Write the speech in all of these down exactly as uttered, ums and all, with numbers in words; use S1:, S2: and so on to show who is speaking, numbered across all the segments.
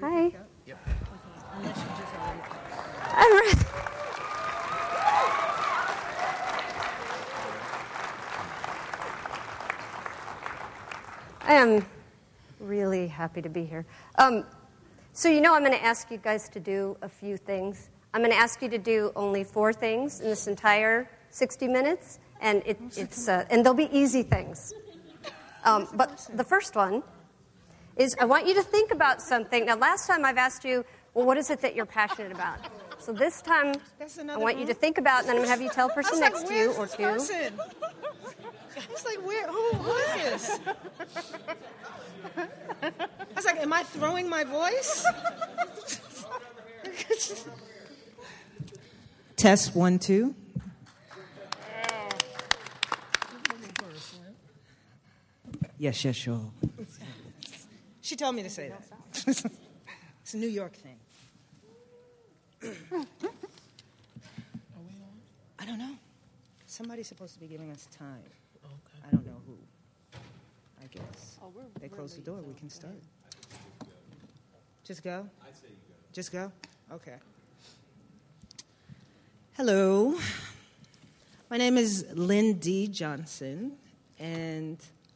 S1: Hi.
S2: Yep.
S3: Unless you just already.
S1: All right. I am really happy to be here. Um, so you know I'm going to ask you guys to do a few things. I'm going to ask you to do only four things in this entire sixty minutes, and it, it's uh, and they'll be easy things. Um, but the first one is I want you to think about something. Now, last time I've asked you, well, what is it that you're passionate about? So this time, I want you to think about, and then I'm going to have you tell the person next to you or two.
S3: I was like, where? Who, who is this? I was like, am I throwing my voice? Test one, two. Yes, yes, sure. She told me to say that. It's a New York thing. I don't know. Somebody's supposed to be giving us time.
S2: Okay.
S3: I don't know who. I guess.
S2: Oh, we're,
S3: they
S2: we're
S3: close the
S2: late,
S3: door.
S2: so
S3: We can start.
S2: go.
S3: Just go?
S2: I'd say you go.
S3: Just go? Okay. Hello. My name is Lynn D. Johnson, and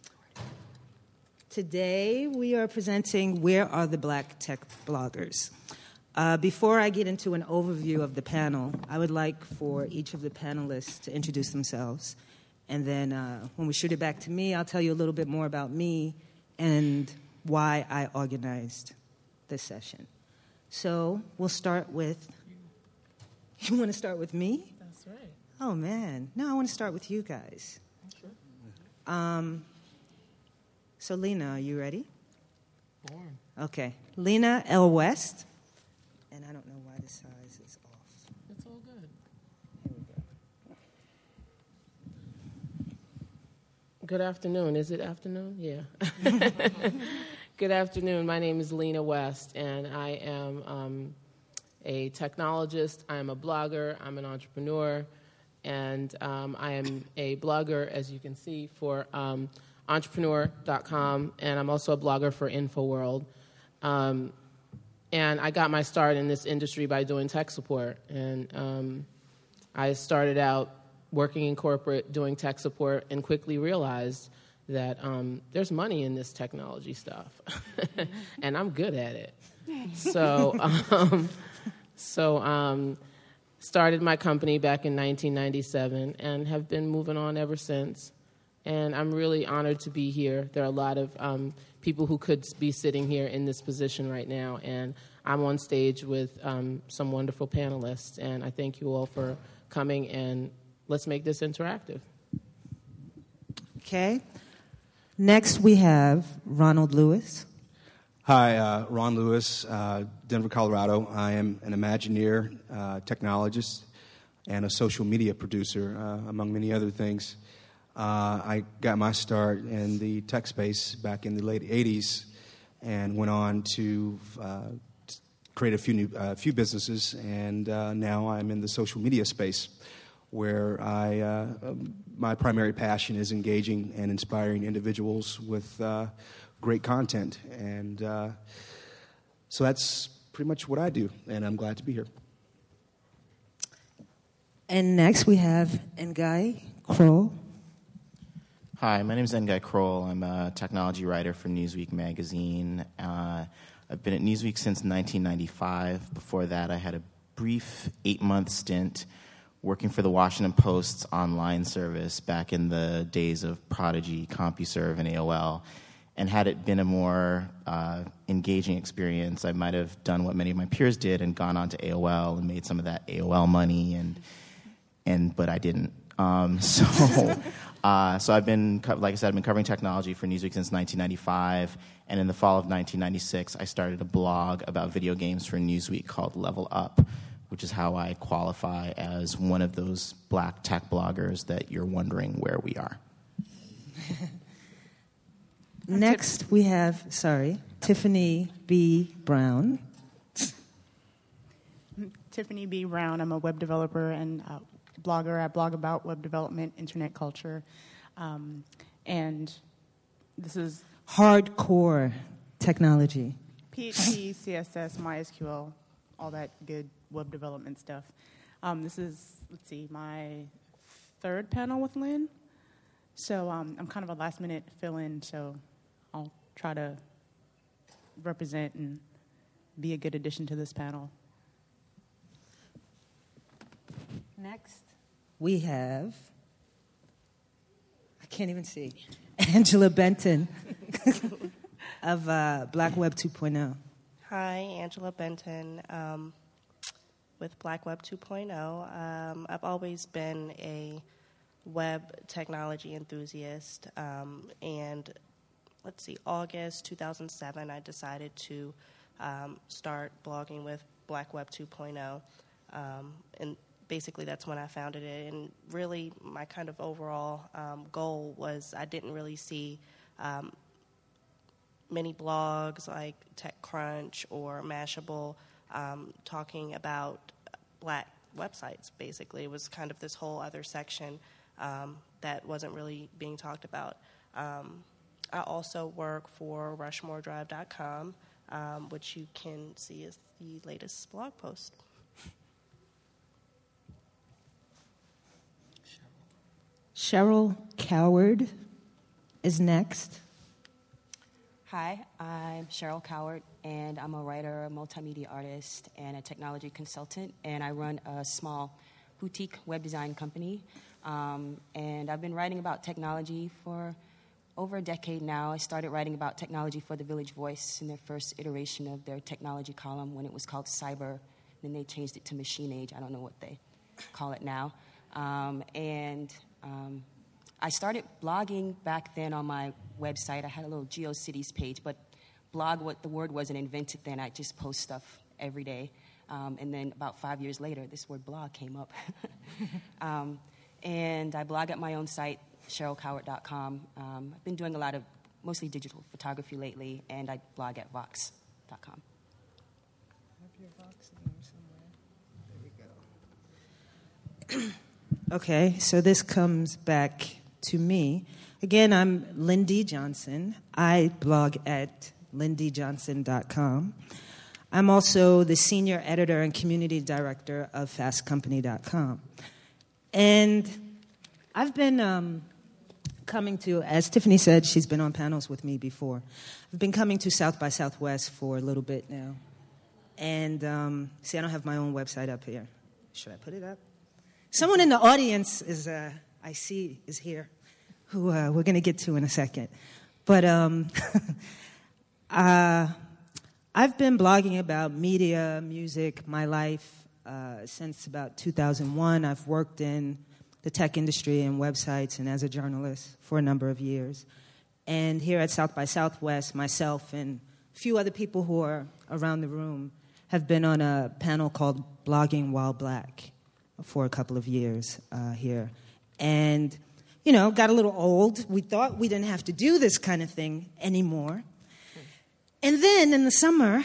S3: today we are presenting Where Are the Black Tech Bloggers? Uh, before I get into an overview of the panel, I would like for each of the panelists to introduce themselves. And then uh, when we shoot it back to me, I'll tell you a little bit more about me and why I organized this session. So we'll start with... You want to start with me?
S2: That's right.
S3: Oh, man. No, I want to start with you guys.
S2: Sure.
S3: Um, so, Lena, are you ready?
S2: Born.
S3: Okay. Lena L. West. And I don't know why the size is off.
S2: It's all good.
S3: Here we go.
S2: Good afternoon. Is it afternoon? Yeah. Good afternoon. My name is Lena West, and I am um, a technologist. I am a blogger. I'm an entrepreneur. And um, I am a blogger, as you can see, for um, entrepreneur dot com. And I'm also a blogger for InfoWorld. Um, and I got my start in this industry by doing tech support. And um, I started out working in corporate, doing tech support, and quickly realized that um, there's money in this technology stuff, and I'm good at it. So, um, so um, started my company back in nineteen ninety-seven, and have been moving on ever since. And I'm really honored to be here. There are a lot of um, people who could be sitting here in this position right now, and I'm on stage with um, some wonderful panelists. And I thank you all for coming, and let's make this interactive.
S3: Okay. Next, we have Ronald Lewis.
S4: Hi, uh, Ron Lewis, uh, Denver, Colorado. I am an Imagineer, uh, technologist, and a social media producer, uh, among many other things. Uh, I got my start in the tech space back in the late eighties and went on to uh, create a few new, uh, few businesses, and uh, now I'm in the social media space, where I, uh, my primary passion is engaging and inspiring individuals with uh, great content. And uh, so that's pretty much what I do, and I'm glad to be here.
S3: And next we have Nguy Kroll.
S5: Hi, my name is Nguy Kroll. I'm a technology writer for Newsweek magazine. Uh, I've been at Newsweek since nineteen ninety-five. Before that, I had a brief eight-month stint working for the Washington Post's online service back in the days of Prodigy, CompuServe, and A O L. And had it been a more uh, engaging experience, I might have done what many of my peers did and gone on to A O L and made some of that A O L money, and and but I didn't. Um, so, uh, so I've been, like I said, I've been covering technology for Newsweek since nineteen ninety-five, and in the fall of nineteen ninety-six, I started a blog about video games for Newsweek called Level Up, which is how I qualify as one of those black tech bloggers that you're wondering where we are.
S3: Next, we have, sorry, Tiffany B. Brown.
S6: Tiffany B. Brown. I'm a web developer and uh, blogger. I blog about web development, internet culture, um, and this is
S3: hardcore technology
S6: P H P, C S S, MySQL, all that good web development stuff. Um, this is, let's see, my third panel with Lynn. So um, I'm kind of a last-minute fill-in, so I'll try to represent and be a good addition to this panel.
S3: Next, we have, I can't even see, Angela Benton of uh, Black Web two point oh.
S7: Hi, Angela Benton um, with Black Web two point oh. Um, I've always been a web technology enthusiast, um, and let's see, August two thousand seven, I decided to um, start blogging with Black Web two point oh, um, and basically that's when I founded it. And really, my kind of overall um, goal was I didn't really see um, many blogs like TechCrunch or Mashable um, talking about black websites, basically. It was kind of this whole other section um, that wasn't really being talked about. Um, I also work for Rushmore Drive dot com, um, which you can see as the latest blog post.
S3: Cheryl Coward is next.
S8: Hi, I'm Cheryl Coward, and I'm a writer, a multimedia artist, and a technology consultant, and I run a small boutique web design company. Um, and I've been writing about technology for over a decade now. I started writing about technology for the Village Voice in their first iteration of their technology column when it was called Cyber. Then they changed it to Machine Age. I don't know what they call it now. Um, and um, I started blogging back then on my website. I had a little GeoCities page, but blog, what the word wasn't invented then. I just post stuff every day. Um, and then about five years later, this word blog came up. um, and I blog at my own site, Cheryl Coward dot com. Um, I've been doing a lot of mostly digital photography lately, and I blog at Vox dot com.
S3: Have your Vox name somewhere. There we go. Okay, so this comes back to me. Again, I'm Lindy Johnson. I blog at lindy johnson dot com. I'm also the senior editor and community director of fast company dot com. And I've been um, coming to, as Tiffany said, she's been on panels with me before. I've been coming to South by Southwest for a little bit now. And um, see, I don't have my own website up here. Should I put it up? Someone in the audience is, uh, I see, is here, who uh, we're going to get to in a second. But um, uh, I've been blogging about media, music, my life uh, since about two thousand one. I've worked in the tech industry and websites and as a journalist for a number of years. And here at South by Southwest, myself and a few other people who are around the room have been on a panel called Blogging While Black for a couple of years uh, here. And, you know, got a little old. We thought we didn't have to do this kind of thing anymore. And then in the summer,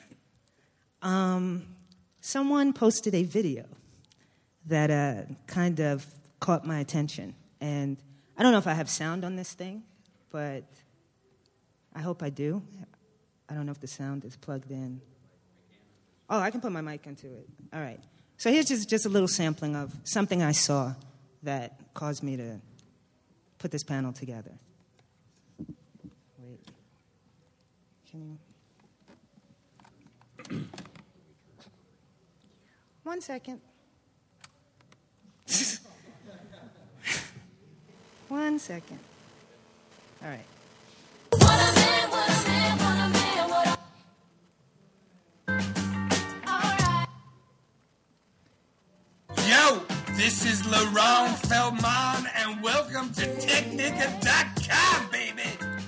S3: um, someone posted a video that uh, kind of caught my attention. And I don't know if I have sound on this thing, but I hope I do. I don't know if the sound is plugged in. Oh, I can put my mic into it. All right. So here's just, just a little sampling of something I saw that caused me to put this panel together. Wait. Can you... One second. One second. All right.
S9: What a man, what a man, what a man, what a...
S10: Yo, this is LaRon Feldman, and welcome to Technica dot com, baby.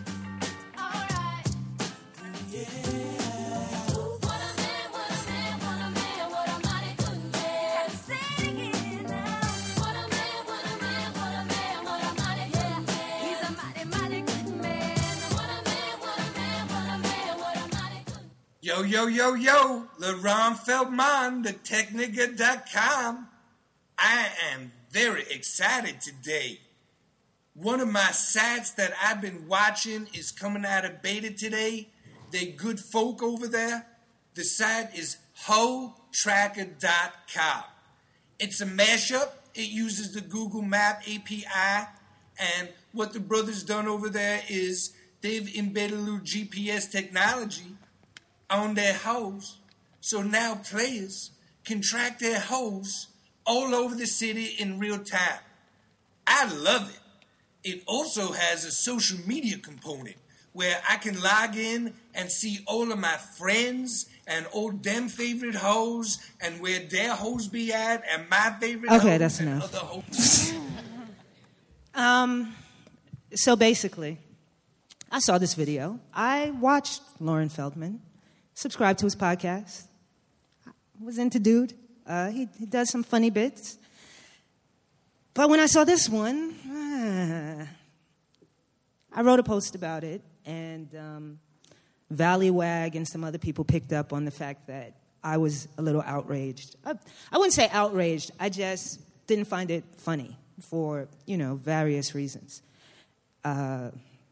S10: Yo, yo, yo, yo, LaRon Feldman, the Technica dot com. I am very excited today. One of my sites that I've been watching is coming out of beta today. they good folk over there, the site is hoe tracker dot com. It's a mashup. It uses the Google Map A P I, and what the brothers done over there is they've embedded a little G P S technology on their hoes, so now players can track their hoes all over the city in real time. I love it. It also has a social media component where I can log in and see all of my friends and all them favorite hoes and where their hoes be at and my favorite
S3: Okay,
S10: hoes
S3: that's
S10: and
S3: enough.
S10: other hoes.
S3: Um, so basically, I saw this video. I watched Lauren Feldman, subscribed to his podcast. I was into dude. Uh, he, he does some funny bits. But when I saw this one, ah, I wrote a post about it, and um, Valleywag and some other people picked up on the fact that I was a little outraged. I, I wouldn't say outraged. I just didn't find it funny for, you know, various reasons. Uh,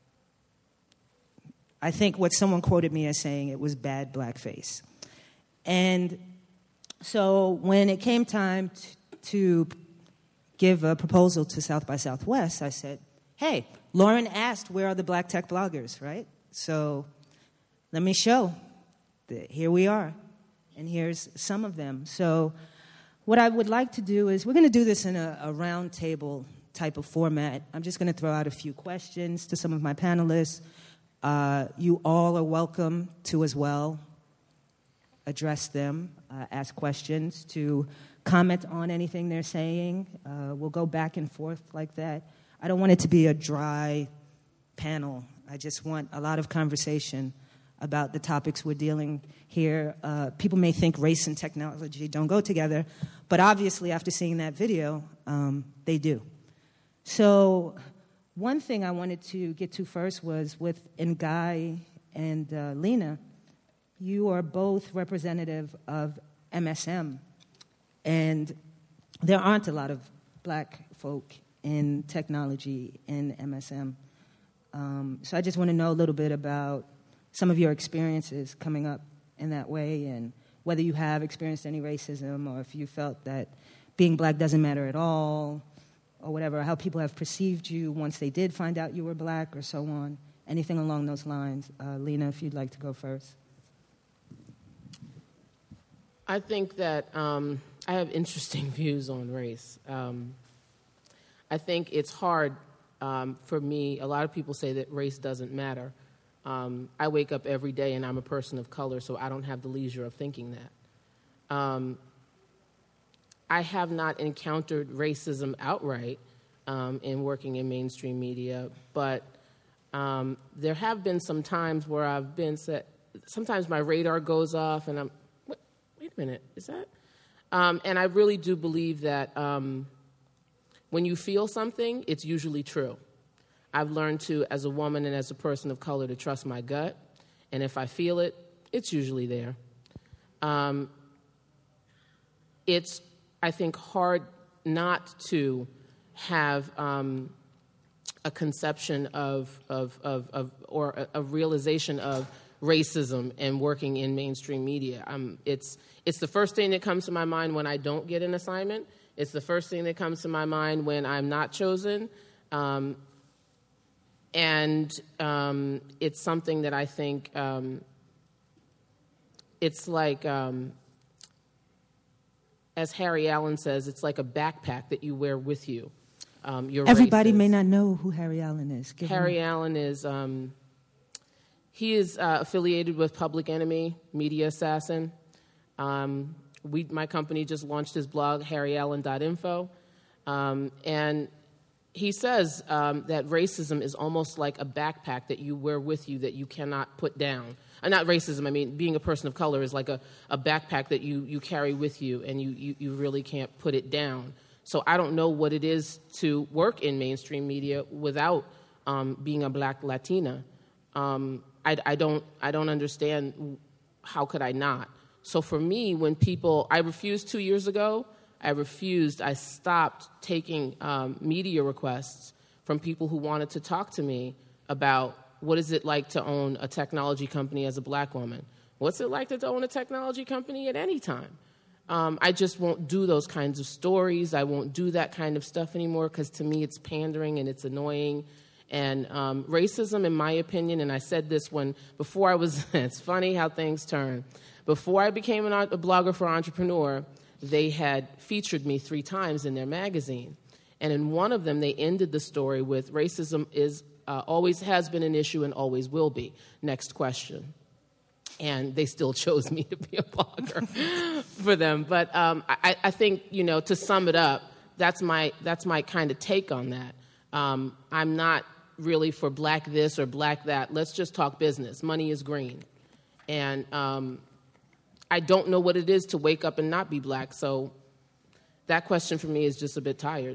S3: I think what someone quoted me as saying, it was bad blackface. And so when it came time t- to give a proposal to South by Southwest, I said, hey, Lauren asked, where are the black tech bloggers, right? So let me show that here we are, and here's some of them. So what I would like to do is, we're going to do this in a, a round table type of format. I'm just going to throw out a few questions to some of my panelists. Uh, you all are welcome to as well address them, uh, ask questions, to comment on anything they're saying. Uh, we'll go back and forth like that. I don't want it to be a dry panel. I just want a lot of conversation about the topics we're dealing here. Uh, people may think race and technology don't go together, but obviously after seeing that video, um, they do. So one thing I wanted to get to first was with Ngai and uh, Lena. You are both representative of M S M, and there aren't a lot of black folk in technology in M S M. Um, so I just want to know a little bit about some of your experiences coming up in that way, and whether you have experienced any racism, or if you felt that being black doesn't matter at all, or whatever, how people have perceived you once they did find out you were black, or so on. Anything along those lines. Uh, Lena, if you'd like to go first.
S2: I think that um, I have interesting views on race. Um, I think it's hard um, for me. A lot of people say that race doesn't matter. Um, I wake up every day and I'm a person of color, so I don't have the leisure of thinking that. Um, I have not encountered racism outright um, in working in mainstream media, but um, there have been some times where I've been set. Sometimes my radar goes off and I'm, what, wait a minute, is that? Um, and I really do believe that um, when you feel something, it's usually true. I've learned to, as a woman and as a person of color, to trust my gut. And if I feel it, it's usually there. Um, it's, I think, hard not to have um, a conception of, of, of, of or a, a realization of racism and working in mainstream media. Um, it's, it's the first thing that comes to my mind when I don't get an assignment. It's the first thing that comes to my mind when I'm not chosen. Um, and um, it's something that I think um, it's like, um, as Harry Allen says, it's like a backpack that you wear with you. Um, your
S3: Everybody
S2: races.
S3: may not know who Harry Allen is. Give
S2: Harry
S3: him.
S2: Allen is, um, he is uh, affiliated with Public Enemy, Media Assassin. Um, we, my company just launched his blog, harry allen dot info. Um, and he says um, that racism is almost like a backpack that you wear with you that you cannot put down. Uh, not racism, I mean, being a person of color is like a, a backpack that you, you carry with you, and you, you, you really can't put it down. So I don't know what it is to work in mainstream media without um, being a black Latina. Um, I, I don't I don't understand, how could I not? So for me, when people, I refused two years ago, I refused, I stopped taking um, media requests from people who wanted to talk to me about what is it like to own a technology company as a black woman? What's it like to own a technology company at any time? Um, I just won't do those kinds of stories. I won't do that kind of stuff anymore because to me it's pandering and it's annoying. And um, racism, in my opinion, and I said this when, before I was, it's funny how things turn. Before I became an, a blogger for Entrepreneur, they had featured me three times in their magazine. And in one of them, they ended the story with, racism is uh, always has been an issue and always will be. Next question. And they still chose me to be a blogger for them. But um, I, I think, you know, to sum it up, that's my, that's my kind of take on that. Um, I'm not really for black this or black that. Let's just talk business. Money is green. And um, I don't know what it is to wake up and not be black. So that question for me is just a bit tired.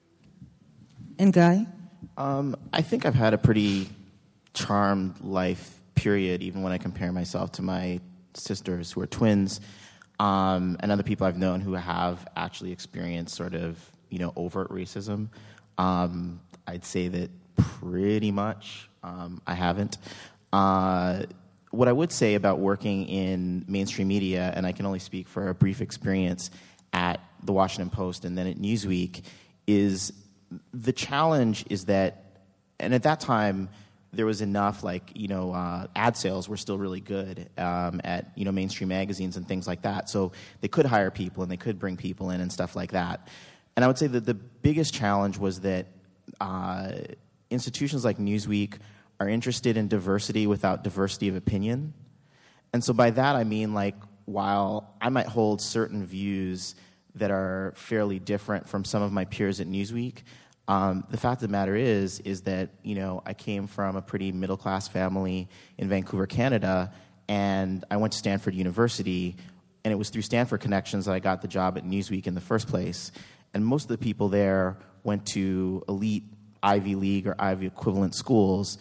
S3: And Guy?
S5: Um, I think I've had a pretty charmed life, period, even when I compare myself to my sisters who are twins, um, and other people I've known who have actually experienced sort of, you know, overt racism. Um, I'd say that pretty much um, I haven't. Uh, what I would say about working in mainstream media, and I can only speak for a brief experience at the Washington Post and then at Newsweek, is the challenge is that, and at that time, there was enough, like, you know, uh, ad sales were still really good um, at, you know, mainstream magazines and things like that. So they could hire people and they could bring people in and stuff like that. And I would say that the biggest challenge was that uh, institutions like Newsweek are interested in diversity without diversity of opinion. And so by that I mean, like, while I might hold certain views that are fairly different from some of my peers at Newsweek, um, the fact of the matter is, is that, you know, I came from a pretty middle-class family in Vancouver, Canada, and I went to Stanford University, and it was through Stanford connections that I got the job at Newsweek in the first place. And most of the people there went to elite Ivy League or Ivy equivalent schools,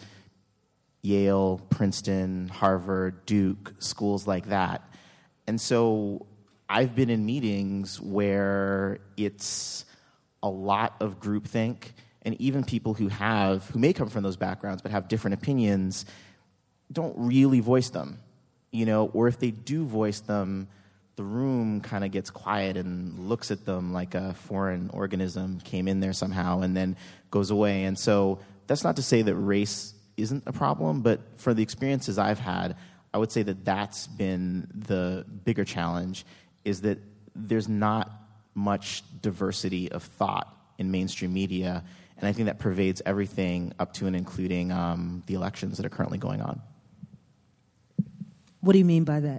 S5: Yale, Princeton, Harvard, Duke, schools like that. And so I've been in meetings where it's a lot of groupthink, and even people who have, who may come from those backgrounds but have different opinions, don't really voice them, you know, or if they do voice them, the room kind of gets quiet and looks at them like a foreign organism came in there somehow and then goes away. And so that's not to say that race isn't a problem, but for the experiences I've had, I would say that that's been the bigger challenge, is that there's not much diversity of thought in mainstream media, and I think that pervades everything up to and including um, the elections that are currently going on.
S3: What do you mean by that?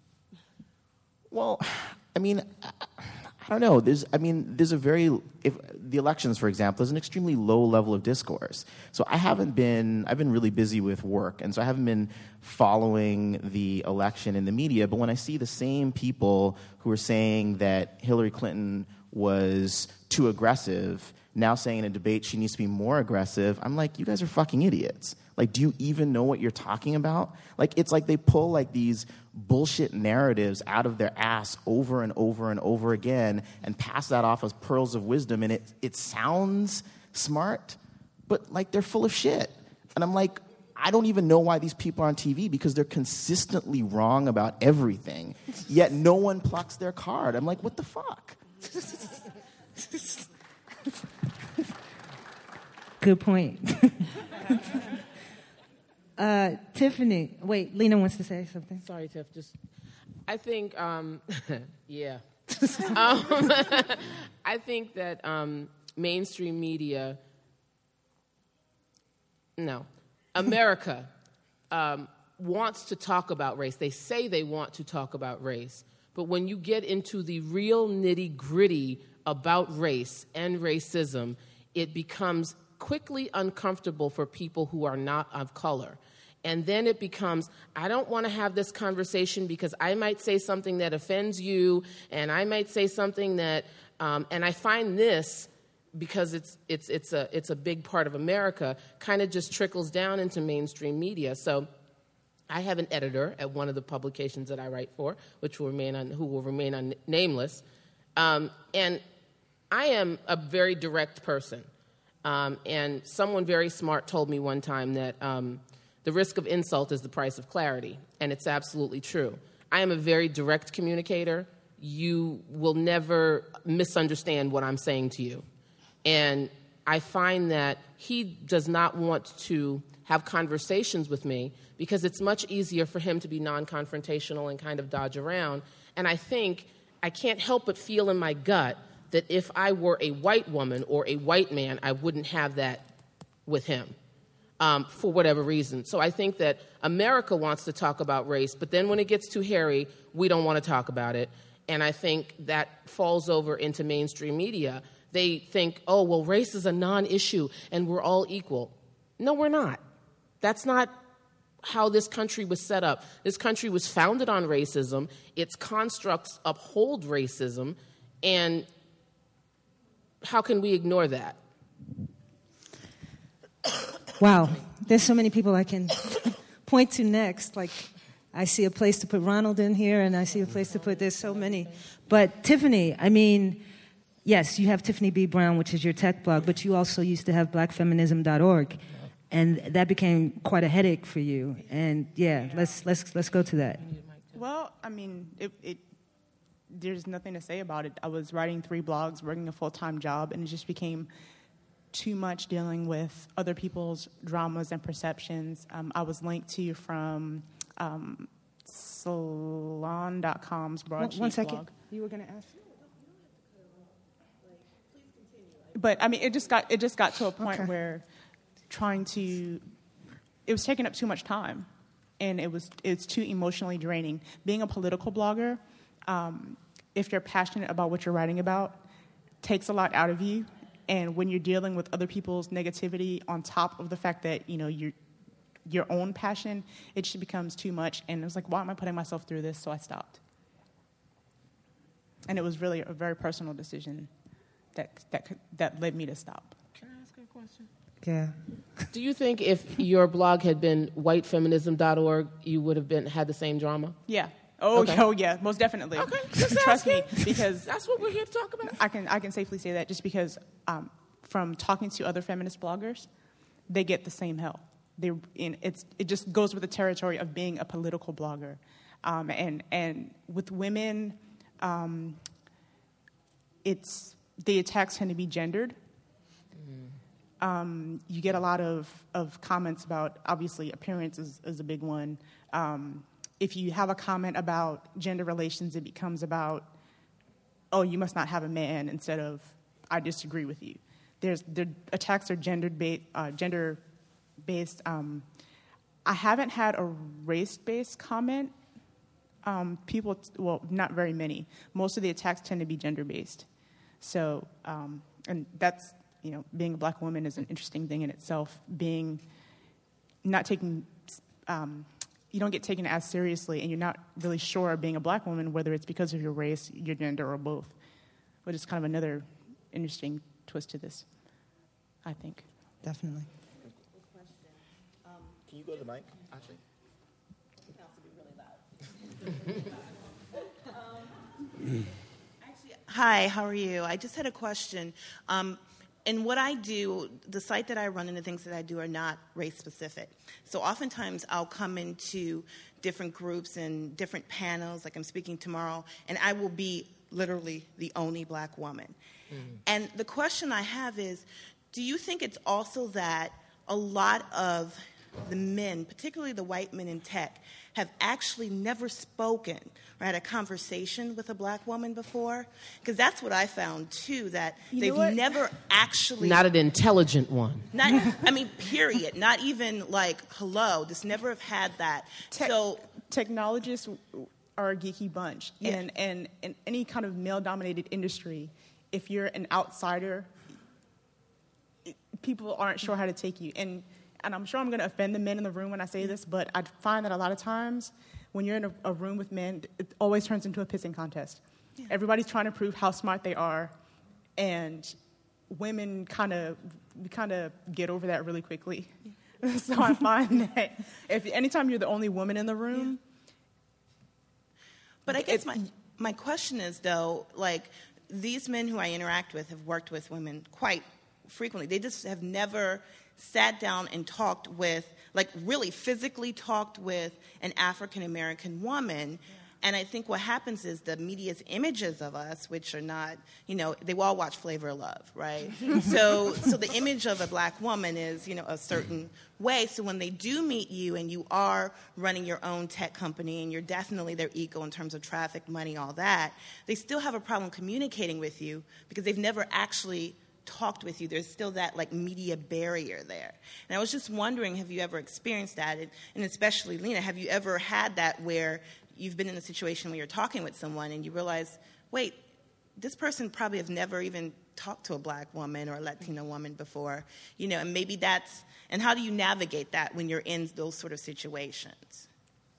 S5: Well, I mean, I don't know. There's, I mean, there's a very, if the elections, for example, there's an extremely low level of discourse. So I haven't been, I've been really busy with work, and so I haven't been following the election in the media. But when I see the same people who are saying that Hillary Clinton was too aggressive, now saying in a debate she needs to be more aggressive, I'm like, you guys are fucking idiots. Like, do you even know what you're talking about? Like, it's like they pull, like, these bullshit narratives out of their ass over and over and over again and pass that off as pearls of wisdom, and it it sounds smart, but, like, they're full of shit. And I'm like, I don't even know why these people are on T V, because they're consistently wrong about everything, yet no one plucks their card. I'm like, what the fuck?
S3: Good point. uh, Tiffany, wait, Lena wants to say something.
S2: Sorry, Tiff. Just, I think, um, yeah. um, I think that um, mainstream media, no, America um, wants to talk about race. They say they want to talk about race, but when you get into the real nitty-gritty about race and racism, it becomes quickly uncomfortable for people who are not of color. And then it becomes, I don't want to have this conversation because I might say something that offends you, and I might say something that, um, and I find this, because it's it's it's a it's a big part of America, kind of just trickles down into mainstream media. So I have an editor at one of the publications that I write for, which will remain on, who will remain un, nameless, um, and I am a very direct person. Um, and someone very smart told me one time that um, the risk of insult is the price of clarity, and it's absolutely true. I am a very direct communicator. You will never misunderstand what I'm saying to you. And I find that he does not want to have conversations with me because it's much easier for him to be non-confrontational and kind of dodge around. And I think I can't help but feel in my gut that if I were a white woman or a white man, I wouldn't have that with him um, for whatever reason. So I think that America wants to talk about race, but then when it gets too hairy, we don't want to talk about it. And I think that falls over into mainstream media. They think, oh, well, race is a non-issue and we're all equal. No, we're not. That's not how this country was set up. This country was founded on racism. Its constructs uphold racism. And how can we ignore that?
S3: Wow. There's so many people I can point to next. Like, I see a place to put Ronald in here, and I see a place to put, there's so many. But Tiffany, I mean, yes, you have Tiffany B. Brown, which is your tech blog, but you also used to have black feminism dot org. And that became quite a headache for you. And yeah, let's let's let's go to that.
S6: Well, I mean, it, it there's nothing to say about it. I was writing three blogs, working a full-time job, and it just became too much dealing with other people's dramas and perceptions. Um, I was linked to from um, Salon dot com's broadsheet
S3: One second.
S6: blog.
S3: You were going to ask?
S6: But I mean, it just got it just got to a point
S3: Okay.
S6: where trying to, it was taking up too much time, and it was it's too emotionally draining. Being a political blogger, um, if you're passionate about what you're writing about, takes a lot out of you. And when you're dealing with other people's negativity on top of the fact that you know your your own passion, it just becomes too much. And it was like, why am I putting myself through this? So I stopped. And it was really a very personal decision that that could, that led me to stop.
S2: Can I ask a question?
S3: Yeah.
S2: Do you think if your blog had been white feminism dot org, you would have been had the same drama?
S6: Yeah. Oh,
S2: Okay.
S6: oh yeah, most definitely.
S2: Okay, just
S6: Trust me,
S2: asking.
S6: because
S2: That's what we're here to talk about.
S6: I can I can safely say that just because um, from talking to other feminist bloggers, they get the same hell. They in it's it just goes with the territory of being a political blogger, um, and and with women, um, it's the attacks tend to be gendered. Um, you get a lot of, of comments about, obviously, appearance is, is a big one. Um, if you have a comment about gender relations, it becomes about, oh, you must not have a man, instead of, I disagree with you. There's the attacks are gendered ba- uh, gender based. Um, I haven't had a race based comment. Um, people, well, not very many. Most of the attacks tend to be gender based. So, um, and that's. You know, being a black woman is an interesting thing in itself. Being not taking, um, you don't get taken as seriously, and you're not really sure of being a black woman, whether it's because of your race, your gender, or both. Which is kind of another interesting twist to this, I think.
S3: Definitely.
S5: Can you go to the mic, actually?
S11: Hi, how are you? I just had a question. Um, and what I do, the site that I run and the things that I do are not race specific. So oftentimes I'll come into different groups and different panels, like I'm speaking tomorrow, and I will be literally the only black woman. Mm-hmm. And the question I have is, do you think it's also that a lot of the men, particularly the white men in tech, have actually never spoken or had a conversation with a black woman before? Because that's what I found, too, that
S6: You
S11: they've
S6: know what?
S11: never actually...
S2: Not an intelligent one.
S11: Not, I mean, period. Not even like, hello, just never have had that.
S6: Tech-
S11: so,
S6: technologists are a geeky bunch,
S11: Yeah.
S6: and, and in any kind of male-dominated industry, if you're an outsider, it- people aren't sure how to take you. And and I'm sure I'm going to offend the men in the room when I say this, but I find that a lot of times when you're in a, a room with men, it always turns into a pissing contest.
S11: Yeah.
S6: Everybody's trying to prove how smart they are, and women kind of we kind of get over that really quickly. Yeah. So I find that if anytime you're the only woman in the room,
S11: but I guess
S6: it-
S11: my my question is, though, like, these men who I interact with have worked with women quite frequently. They just have never sat down and talked with, like really physically talked with an African American woman. And I think what happens is the media's images of us, which are not, you know, they all watch Flavor of Love, right? so so the image of a black woman is, you know, a certain way. So when they do meet you and you are running your own tech company and you're definitely their equal in terms of traffic, money, all that, they still have a problem communicating with you because they've never actually talked with you. There's still that like media barrier there. And I was just wondering, have you ever experienced that? And, and especially, Lena, have you ever had that where you've been in a situation where you're talking with someone and you realize, wait, this person probably has never even talked to a black woman or a Latina woman before, you know, and maybe that's, and how do you navigate that when you're in those sort of situations?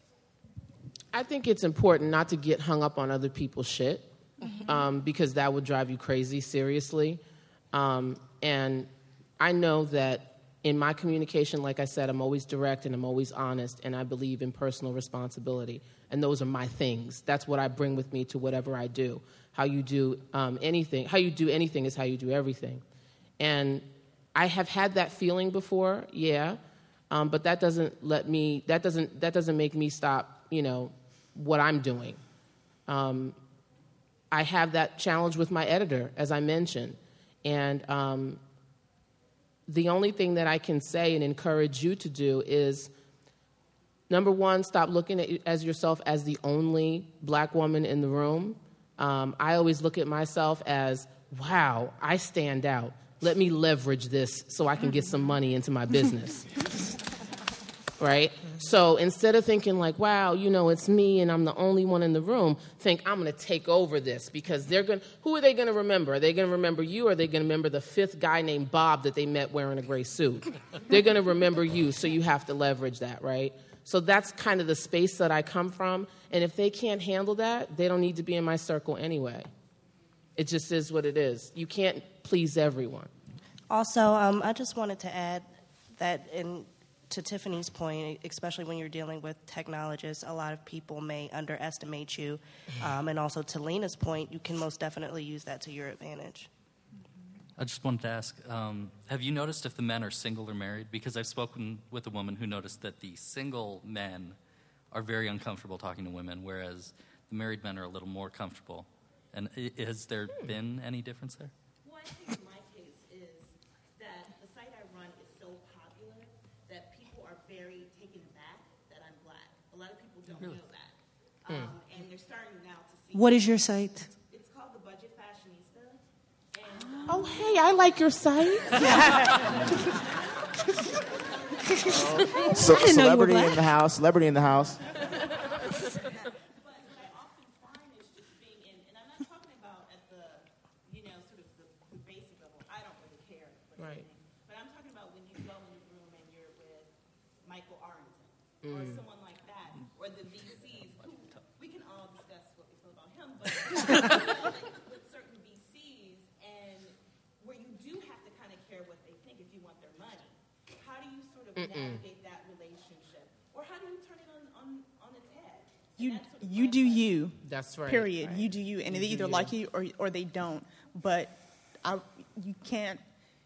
S2: I think it's important not to get hung up on other people's shit, mm-hmm. um, because that would drive you crazy, seriously. Um, and I know that in my communication, like I said, I'm always direct and I'm always honest, and I believe in personal responsibility. And those are my things. That's what I bring with me to whatever I do. How you do um, anything, how you do anything is how you do everything. And I have had that feeling before, yeah, um, but that doesn't let me. That doesn't that doesn't make me stop, you know, what I'm doing. Um, I have that challenge with my editor, as I mentioned, and um, the only thing that I can say and encourage you to do is, number one, stop looking at as yourself as the only black woman in the room. Um, I always look at myself as, wow, I stand out. Let me leverage this so I can get some money into my business. Right? So instead of thinking like, wow, you know, it's me and I'm the only one in the room, think I'm going to take over this because they're going. Who are they going to remember? Are they going to remember you or are they going to remember the fifth guy named Bob that they met wearing a gray suit? They're going to remember you, so you have to leverage that, right? So that's kind of the space that I come from. And if they can't handle that, they don't need to be in my circle anyway. It just is what it is. You can't please everyone.
S7: Also, um, I just wanted to add that in, to Tiffany's point, especially when you're dealing with technologists, a lot of people may underestimate you. Um, and also to Lena's point, you can most definitely use that to your advantage.
S12: I just wanted to ask, um, have you noticed if the men are single or married? Because I've spoken with a woman who noticed that the single men are very uncomfortable talking to women, whereas the married men are a little more comfortable. And I- has there hmm. been any difference there?
S11: Well, I think in my case is that the site I run is so popular that people are very taken aback that I'm black. A lot of people don't really? know that. Um, hmm. And they're starting now to see...
S3: What is your site?
S11: It's called The Budget Fashionista.
S2: Oh, hey, I like your site.
S5: So, celebrity in the house, celebrity in the house.
S11: But what I often find is just being in, and I'm not talking about at the, you know, sort of the, the basic level. I don't really care. Right. But I'm talking about when you go in the room and you're with Michael Arrington mm. or someone like that, or the V Cs. Who, we can all discuss what we feel about him, but like, with certain V Cs, and where you do have to kind of care what they think if you want their money. How do you sort of Mm-mm. navigate that relationship? Or how do you turn it on, on, on its head?
S6: You sort of you do you.
S2: That's right.
S6: Period.
S2: Right.
S6: You do you, and
S2: you
S6: they either
S2: you.
S6: like you or or they don't. But I, you can't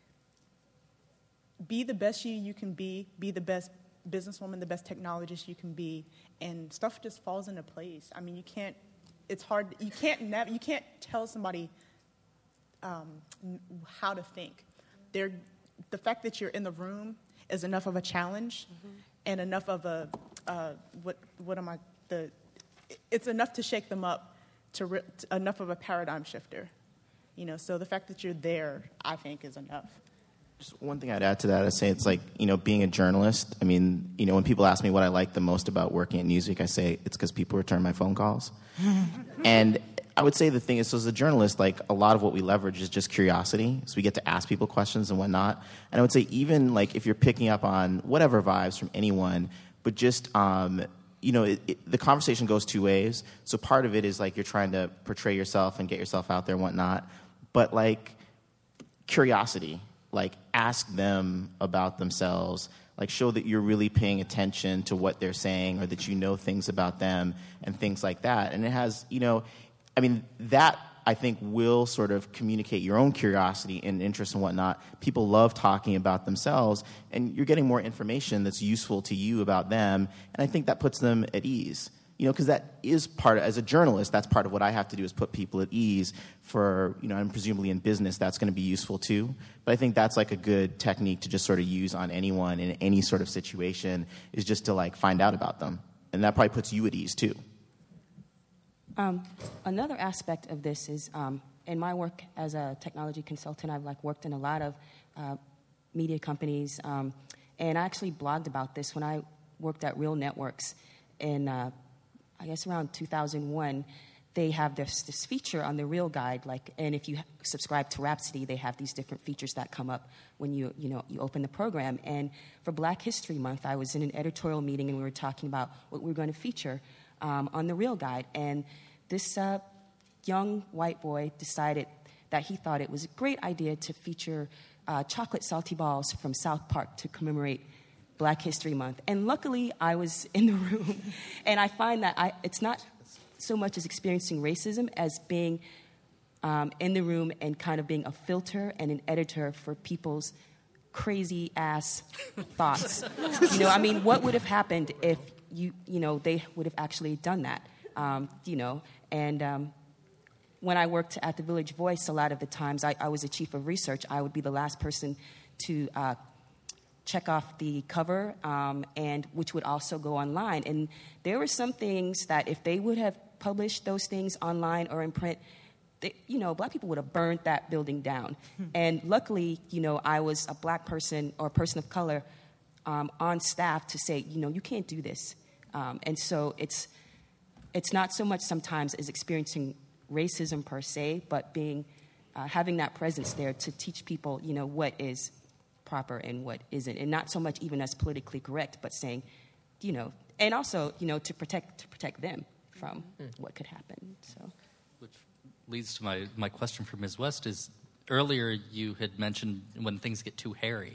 S6: be the best you you can be. Be the best businesswoman, the best technologist you can be, and stuff just falls into place. I mean, you can't. It's hard. You can't. Nav- you can't tell somebody um, how to think. They're, the fact that you're in the room is enough of a challenge, mm-hmm. and enough of a uh, what what am I the it's enough to shake them up to, re, to enough of a paradigm shifter, you know. So the fact that you're there, I think, is enough.
S5: Just one thing I'd add to that, I'd say it's like, you know, being a journalist. I mean, you know, when people ask me what I like the most about working at Newsweek, I say it's because people return my phone calls. And I would say the thing is, so as a journalist, like a lot of what we leverage is just curiosity. So we get to ask people questions and whatnot. And I would say even like if you're picking up on whatever vibes from anyone, but just, um, you know, it, it, the conversation goes two ways. So part of it is like you're trying to portray yourself and get yourself out there and whatnot. But like curiosity, like ask them about themselves, like show that you're really paying attention to what they're saying or that you know things about them and things like that. And it has, you know, I mean, that I think will sort of communicate your own curiosity and interest and whatnot. People love talking about themselves, and you're getting more information that's useful to you about them, and I think that puts them at ease. You know, because that is part of, as a journalist, that's part of what I have to do is put people at ease for, you know, and presumably in business that's going to be useful too. But I think that's like a good technique to just sort of use on anyone in any sort of situation, is just to like find out about them. And that probably puts you at ease too.
S8: Um, another aspect of this is um, in my work as a technology consultant, I've like worked in a lot of uh, media companies, um, and I actually blogged about this when I worked at Real Networks in uh, I guess around two thousand one. They have this, this feature on the Real Guide, like, and if you subscribe to Rhapsody, they have these different features that come up when you you know you open the program. And for Black History Month, I was in an editorial meeting and we were talking about what we were going to feature um, on the Real Guide. And this uh, young white boy decided that he thought it was a great idea to feature uh, chocolate salty balls from South Park to commemorate Black History Month. And luckily, I was in the room, and I find that I, it's not so much as experiencing racism as being um, in the room and kind of being a filter and an editor for people's crazy-ass thoughts. You know, I mean, what would have happened if, you you know, they would have actually done that, um, you know? And um, when I worked at the Village Voice, a lot of the times I, I was a chief of research. I would be the last person to uh, check off the cover, um, and which would also go online. And there were some things that if they would have published those things online or in print, they, you know, black people would have burned that building down. Hmm. And luckily, you know, I was a black person or a person of color um, on staff to say, you know, you can't do this. Um, and so it's it's not so much sometimes as experiencing racism per se, but being uh, having that presence there to teach people, you know, what is proper and what isn't, and not so much even as politically correct, but saying, you know, and also, you know, to protect to protect them from mm. what could happen. So,
S12: which leads to my my question for Miz West is, earlier you had mentioned when things get too hairy,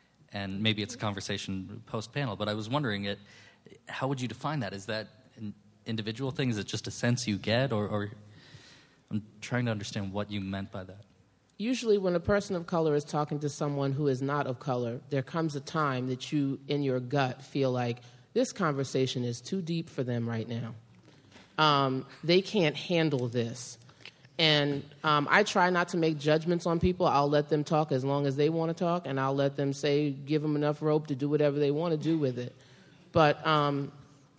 S12: and maybe it's a conversation post panel, but I was wondering, it, how would you define that? Is that an individual thing? Is it just a sense you get, or, or I'm trying to understand what you meant by that.
S2: Usually when a person of color is talking to someone who is not of color, there comes a time that you, in your gut, feel like this conversation is too deep for them right now. Um, they can't handle this. And um, I try not to make judgments on people. I'll let them talk as long as they want to talk, and I'll let them say, give them enough rope to do whatever they want to do with it. But um,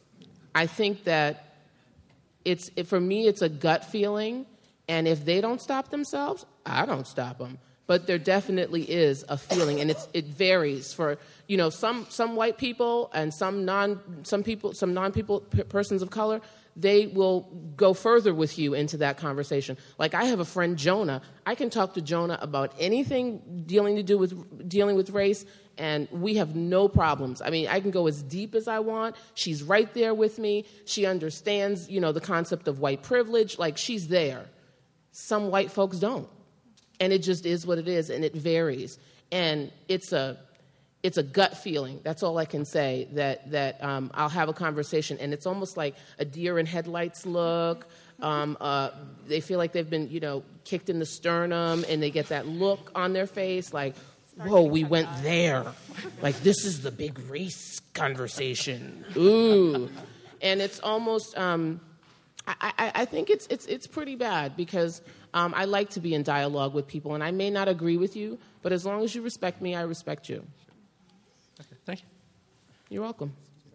S2: I think that it's it, for me, it's a gut feeling. And if they don't stop themselves, I don't stop them. But there definitely is a feeling, and it's it varies for, you know, some some white people and some non some people some non people p- persons of color. They will go further with you into that conversation. Like I have a friend Jonah. I can talk to Jonah about anything dealing to do with dealing with race, and we have no problems. I mean, I can go as deep as I want. She's right there with me. She understands, you know, the concept of white privilege. Like she's there. Some white folks don't. And it just is what it is, and it varies. And it's a it's a gut feeling. That's all I can say, that that um, I'll have a conversation, and it's almost like a deer in headlights look. Um, uh, they feel like they've been, you know, kicked in the sternum, and they get that look on their face like, whoa, we went there. Like, this is the big race conversation. Ooh. And it's almost... Um, I, I, I think it's it's it's pretty bad because um, I like to be in dialogue with people, and I may not agree with you, but as long as you respect me, I respect you.
S12: Okay, thank you.
S2: You're welcome.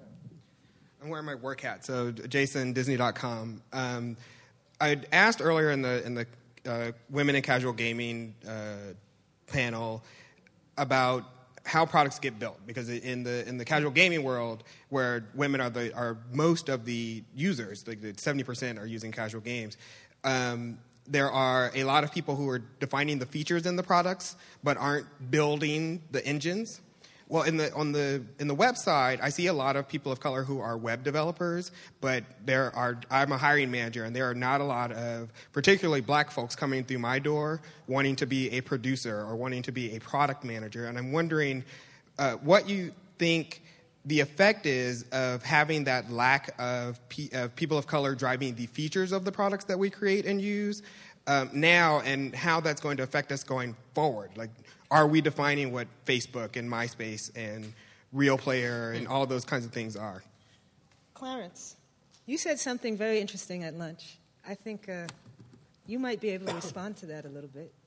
S13: I'm wearing my work hat, so Jason, Disney dot com. Um, I asked earlier in the in the uh, Women in Casual Gaming uh, panel about how products get built, because in the in the casual gaming world, where women are the are most of the users, like the seventy percent are using casual games, um, there are a lot of people who are defining the features in the products but aren't building the engines. Well, in the on the in the website, I see a lot of people of color who are web developers, but there are I'm a hiring manager, and there are not a lot of particularly black folks coming through my door wanting to be a producer or wanting to be a product manager. And I'm wondering uh, what you think the effect is of having that lack of, pe- of people of color driving the features of the products that we create and use um, now, and how that's going to affect us going forward. Like, are we defining what Facebook and MySpace and Real Player and all those kinds of things are?
S3: Clarence, you said something very interesting at lunch. I think uh, you might be able to respond to that a little bit.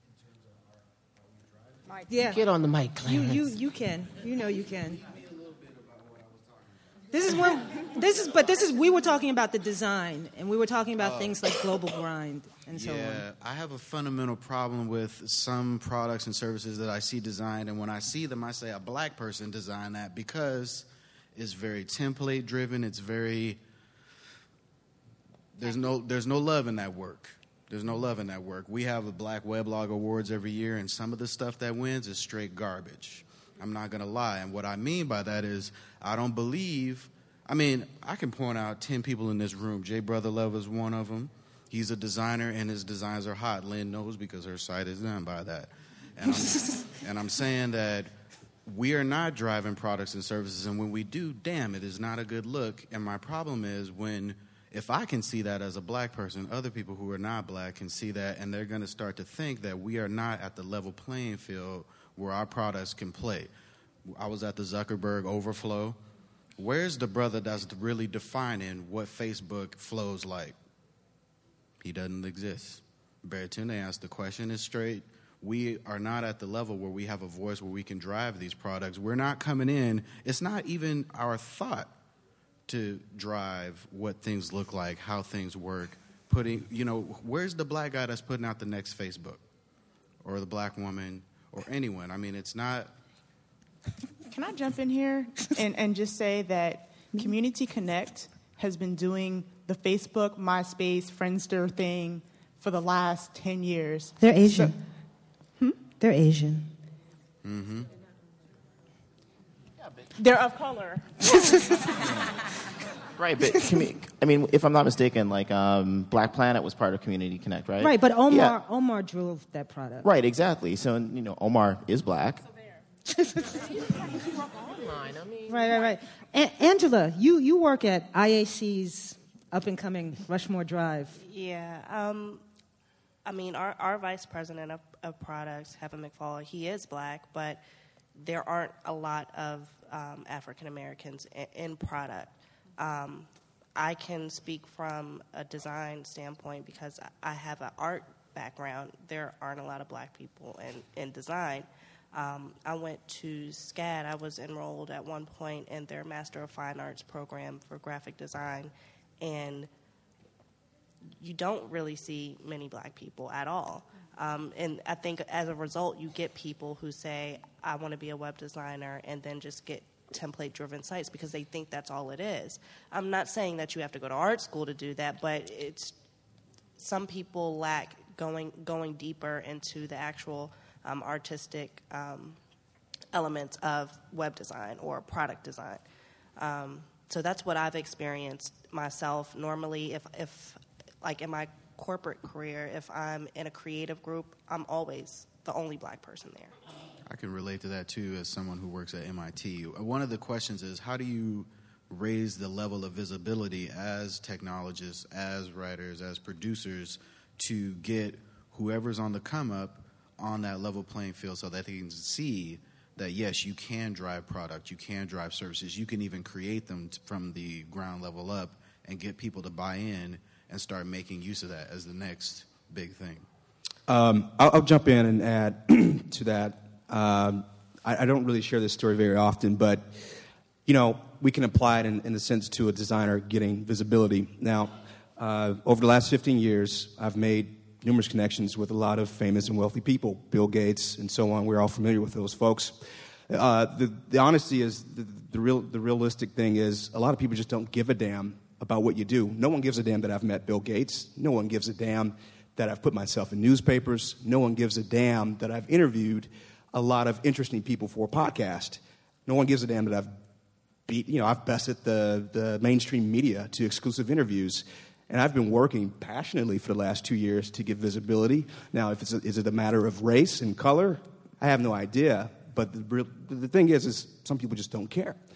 S3: Yeah.
S2: Get on the mic,
S3: You,
S2: Clarence.
S3: you, you can. You know you can. This is when this is, but this is we were talking about the design, and we were talking about
S14: Oh.
S3: things like global grind and so
S14: yeah,
S3: on.
S14: I have a fundamental problem with some products and services that I see designed, and when I see them, I say a black person designed that because it's very template driven. It's very there's no there's no love in that work. There's no love in that work. We have the Black Weblog Awards every year, and some of the stuff that wins is straight garbage. I'm not going to lie. And what I mean by that is I don't believe, I mean, I can point out ten people in this room. Jay Brother Love is one of them. He's a designer, and his designs are hot. Lynn knows because her site is done by that. And I'm, and I'm saying that we are not driving products and services, and when we do, damn, it is not a good look. And my problem is when, if I can see that as a black person, other people who are not black can see that, and they're going to start to think that we are not at the level playing field where our products can play. I was at the Zuckerberg Overflow. Where's the brother that's really defining what Facebook flows like? He doesn't exist. Baratunde asked the question is straight. We are not at the level where we have a voice where we can drive these products. We're not coming in. It's not even our thought to drive what things look like, how things work. Putting, you know, where's the black guy that's putting out the next Facebook? Or the black woman? Or anyone. I mean, it's not.
S6: Can I jump in here and, and just say that Community Connect has been doing the Facebook, MySpace, Friendster thing for the last ten years.
S3: They're Asian.
S6: So, hmm?
S3: They're Asian.
S14: Mm-hmm.
S6: They're of color.
S5: Right, but commu- I mean, if I'm not mistaken, like um, Black Planet was part of Community Connect, right?
S3: Right, but Omar
S5: Yeah.
S3: Omar drove that product.
S5: Right, exactly. So, you know, Omar is black.
S3: Right, right, right. A- Angela, you, you work at I A C's up-and-coming Rushmore Drive.
S7: Yeah. Um, I mean, our, our vice president of, of products, Heaven McFall, he is black, but there aren't a lot of um, African Americans in, in product. Um, I can speak from a design standpoint because I have an art background. There aren't a lot of black people in, in design. Um, I went to SCAD. I was enrolled at one point in their Master of Fine Arts program for graphic design, and you don't really see many black people at all. Um, and I think as a result, you get people who say, I want to be a web designer, and then just get template-driven sites because they think that's all it is. I'm not saying that you have to go to art school to do that, but it's some people lack going going deeper into the actual um, artistic um, elements of web design or product design. Um, so that's what I've experienced myself. Normally, if, if like in my corporate career, if I'm in a creative group, I'm always the only black person there.
S14: I can relate to that, too, as someone who works at M I T. One of the questions is, how do you raise the level of visibility as technologists, as writers, as producers, to get whoever's on the come-up on that level playing field so that they can see that, yes, you can drive product, you can drive services, you can even create them t- from the ground level up and get people to buy in and start making use of that as the next big thing?
S4: Um, I'll, I'll jump in and add to that. Um, I, I don't really share this story very often, but, you know, we can apply it in, in the sense to a designer getting visibility. Now, uh, over the last fifteen years, I've made numerous connections with a lot of famous and wealthy people, Bill Gates and so on. We're all familiar with those folks. Uh, the, the honesty is, the, the, real, the realistic thing is, a lot of people just don't give a damn about what you do. No one gives a damn that I've met Bill Gates. No one gives a damn that I've put myself in newspapers. No one gives a damn that I've interviewed a lot of interesting people for a podcast. No one gives a damn that I've beat, you know, I've bested the, the mainstream media to exclusive interviews. And I've been working passionately for the last two years to get visibility. Now, if it's a, is it a matter of race and color? I have no idea. But the, real, the thing is, is some people just don't care.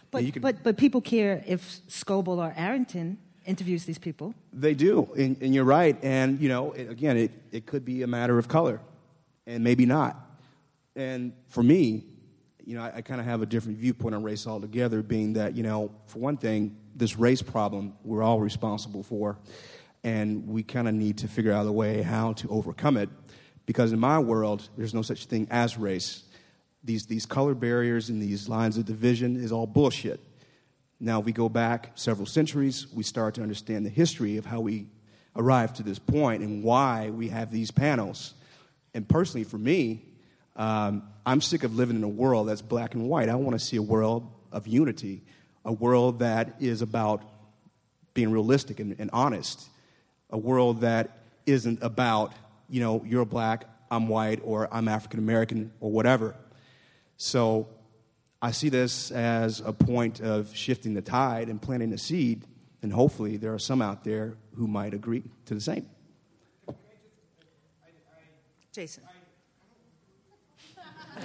S3: But,
S4: you can,
S3: but, but people care if Scoble or Arrington interviews these people.
S4: They do, and, and you're right. And, you know, it, again, it, it could be a matter of color, and maybe not. And for me, you know, I, I kind of have a different viewpoint on race altogether, being that, you know, for one thing, this race problem we're all responsible for, and we kind of need to figure out a way how to overcome it, because in my world, there's no such thing as race. These, these color barriers and these lines of division is all bullshit. Now, if we go back several centuries, we start to understand the history of how we arrived to this point and why we have these panels. And personally, for me, um, I'm sick of living in a world that's black and white. I want to see a world of unity, a world that is about being realistic and, and honest, a world that isn't about, you know, you're black, I'm white, or I'm African American, or whatever. So I see this as a point of shifting the tide and planting a seed, and hopefully there are some out there who might agree to the same.
S3: Jason.
S13: I, I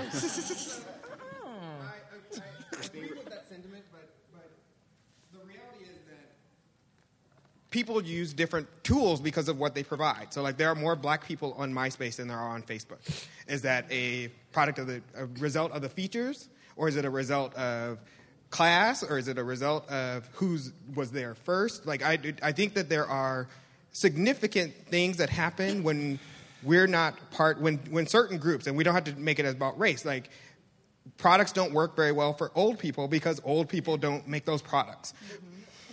S13: agree with that sentiment, but, but the reality is that people use different tools because of what they provide. So, like, there are more black people on MySpace than there are on Facebook. Is that a product of the a result of the features, or is it a result of class, or is it a result of who was there first? Like, I, I think that there are significant things that happen when we're not part, when, when certain groups, and we don't have to make it about race, like, products don't work very well for old people because old people don't make those products. Mm-hmm.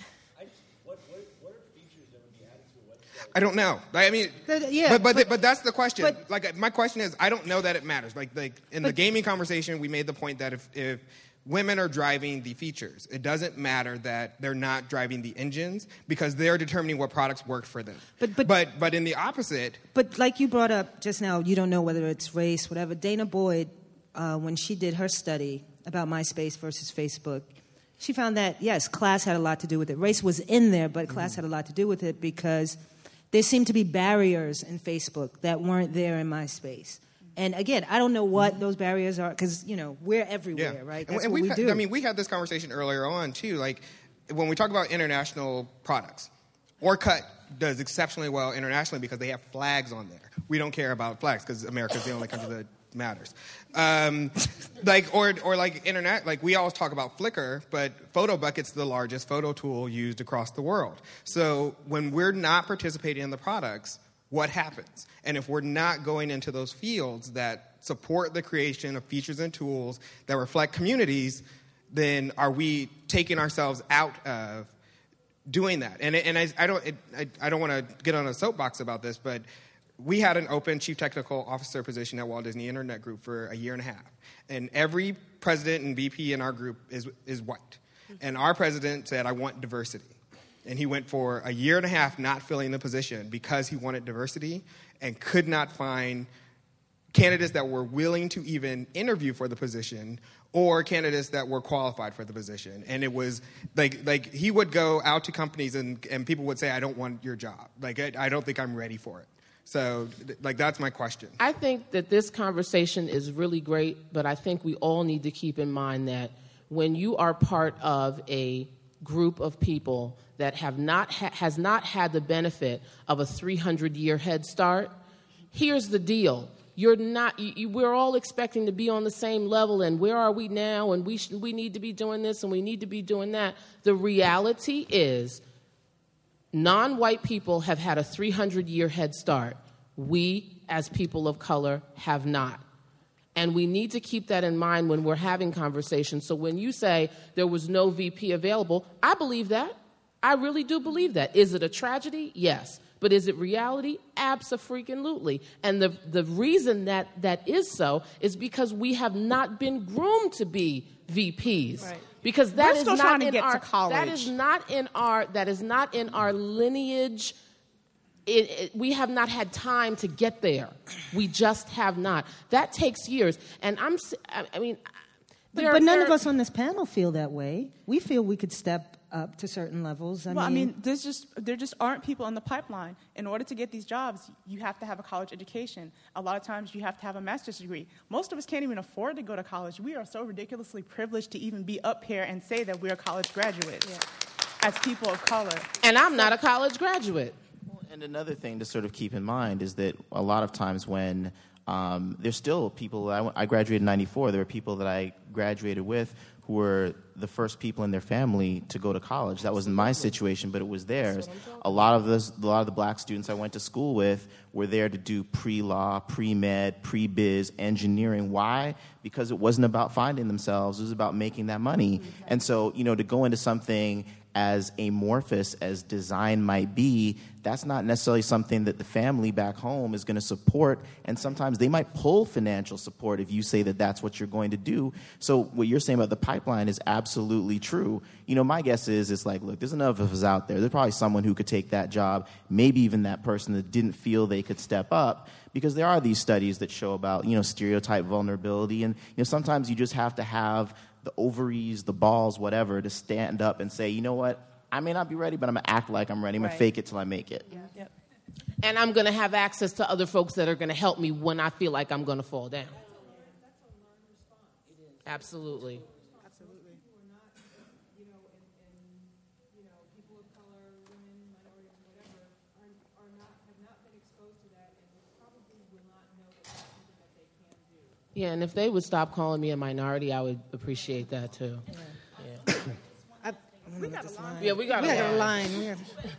S13: I don't know. I mean,
S3: yeah,
S13: but but,
S3: but
S13: but that's the question.
S3: But,
S13: like, my question is, I don't know that it matters. Like, like in
S3: but,
S13: the gaming conversation, we made the point that if, if women are driving the features, it doesn't matter that they're not driving the engines because they're determining what products work for them. But but but, but in the opposite.
S3: But like you brought up just now, you don't know whether it's race, whatever. Dana Boyd, uh, when she did her study about MySpace versus Facebook, she found that, yes, class had a lot to do with it. Race was in there, but class mm-hmm. had a lot to do with it because there seemed to be barriers in Facebook that weren't there in MySpace. And again, I don't know what those barriers are because, you know, we're everywhere,
S13: yeah.
S3: right?
S13: That's
S3: and, and
S13: what we
S3: had,
S13: do.
S3: I
S13: I mean, we had this conversation earlier on, too. Like, when we talk about international products, Orkut does exceptionally well internationally because they have flags on there. We don't care about flags because America's the only country that matters. Um, like, or, or like internet, like we always talk about Flickr, but PhotoBucket's the largest photo tool used across the world. So when we're not participating in the products, what happens? And if we're not going into those fields that support the creation of features and tools that reflect communities, then are we taking ourselves out of doing that? And and I, I don't it, I, I don't want to get on a soapbox about this, but we had an open chief technical officer position at Walt Disney Internet Group for a year and a half, and every president and V P in our group is is white, and our president said, "I want diversity." And he went for a year and a half not filling the position because he wanted diversity and could not find candidates that were willing to even interview for the position or candidates that were qualified for the position. And it was like like he would go out to companies and, and people would say, I don't want your job. Like, I, I don't think I'm ready for it. So, like, that's my question.
S2: I think that this conversation is really great, but I think we all need to keep in mind that when you are part of a group of people that have not ha- has not had the benefit of a three hundred year head start, here's the deal. You're not. You, you, we're all expecting to be on the same level, and where are we now? And we sh- we need to be doing this, and we need to be doing that. The reality is, non-white people have had a three hundred year head start. We, as people of color, have not. And we need to keep that in mind when we're having conversations. So when you say there was no V P available, I believe that. I really do believe that. Is it a tragedy? Yes. But is it reality? Abso-freaking-lutely. And the, the reason that that is so is because we have not been groomed to be V Ps. Right. Because that
S6: We're
S2: is
S6: still
S2: not
S6: trying to
S2: in
S6: get
S2: our
S6: to college.
S2: that is not in our that is not in our lineage. It, it, we have not had time to get there. We just have not. That takes years. And I'm I, I mean
S3: But,
S2: there,
S3: but none
S2: there,
S3: of us on this panel feel that way. We feel we could step up to certain levels. I
S6: well,
S3: mean,
S6: I mean, there's just there just aren't people in the pipeline. In order to get these jobs, you have to have a college education. A lot of times, you have to have a master's degree. Most of us can't even afford to go to college. We are so ridiculously privileged to even be up here and say that we're college graduates yeah. as people of color.
S2: And I'm not a college graduate.
S5: And another thing to sort of keep in mind is that a lot of times when um, there's still people, I, I graduated in ninety-four, there were people that I graduated with who were the first people in their family to go to college. That wasn't my situation, but it was theirs. A lot of those, a lot of the black students I went to school with were there to do pre-law, pre-med, pre-biz, engineering. Why? Because it wasn't about finding themselves. It was about making that money. And so, you know, to go into something as amorphous as design might be, that's not necessarily something that the family back home is going to support, and sometimes they might pull financial support if you say that that's what you're going to do. So what you're saying about the pipeline is absolutely true. You know, my guess is it's like, look, there's enough of us out there. There's probably someone who could take that job, maybe even that person that didn't feel they could step up, because there are these studies that show about, you know, stereotype vulnerability, and, you know, sometimes you just have to have the ovaries, the balls, whatever, to stand up and say, you know what, I may not be ready, but I'm going to act like I'm ready. I'm going
S2: Right.
S5: to fake it till I make it.
S2: Yeah. Yep. And I'm going to have access to other folks that are going to help me when I feel like I'm going to fall down. Absolutely.
S6: Absolutely.
S2: Yeah, and if they would stop calling me a minority, I would appreciate that too. Yeah. Yeah.
S3: I, we got a line.
S2: Yeah, we got
S3: we
S2: a
S3: got
S2: line.
S3: a line. We got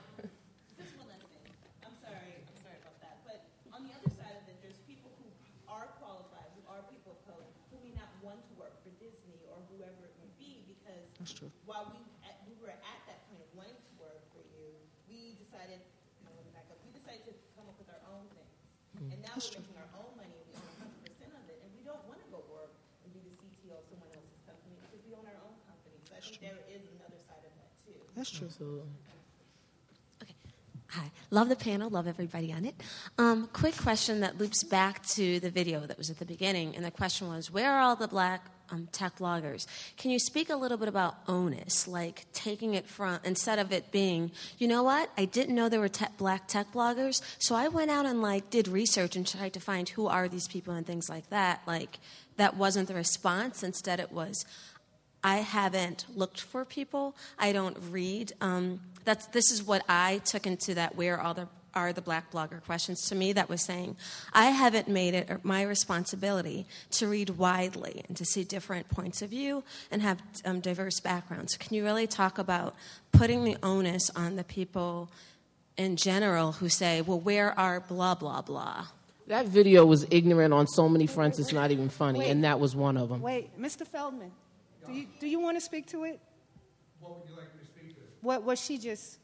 S15: I'm sorry, I'm sorry about that. But on the other side of it, there's people who are qualified, who are people of color, who may not want to work for Disney or whoever it may be, because
S3: That's true.
S15: while we at, we were at that point of wanting to work for you, we decided, I'm going to back up, we decided to come up with our own things. And now
S3: That's
S15: we're
S3: true.
S15: making our own money, and we own one hundred percent of it, and we don't want to go work and be the C T O of someone else's company because we own our own company. So I think there is another side of that too.
S3: That's true.
S2: Absolutely.
S16: Hi. Love the panel. Love everybody on it. Um, quick question that loops back to the video that was at the beginning. And the question was, where are all the black um, tech bloggers? Can you speak a little bit about onus, like taking it from, instead of it being, you know what, I didn't know there were te- black tech bloggers, so I went out and like did research and tried to find who are these people and things like that. Like, that wasn't the response. Instead it was, I haven't looked for people. I don't read. Um, that's this is what I took into that. Where are the are the black blogger questions? To me, that was saying I haven't made it my responsibility to read widely and to see different points of view and have um, diverse backgrounds. Can you really talk about putting the onus on the people in general who say, "Well, where are blah blah blah"?
S2: That video was ignorant on so many fronts. It's not even funny,
S3: Wait.
S2: and that was one of them.
S3: Wait, Mister Feldman, do you do you want to speak to it?
S10: What would you like me to speak to?
S3: What what she just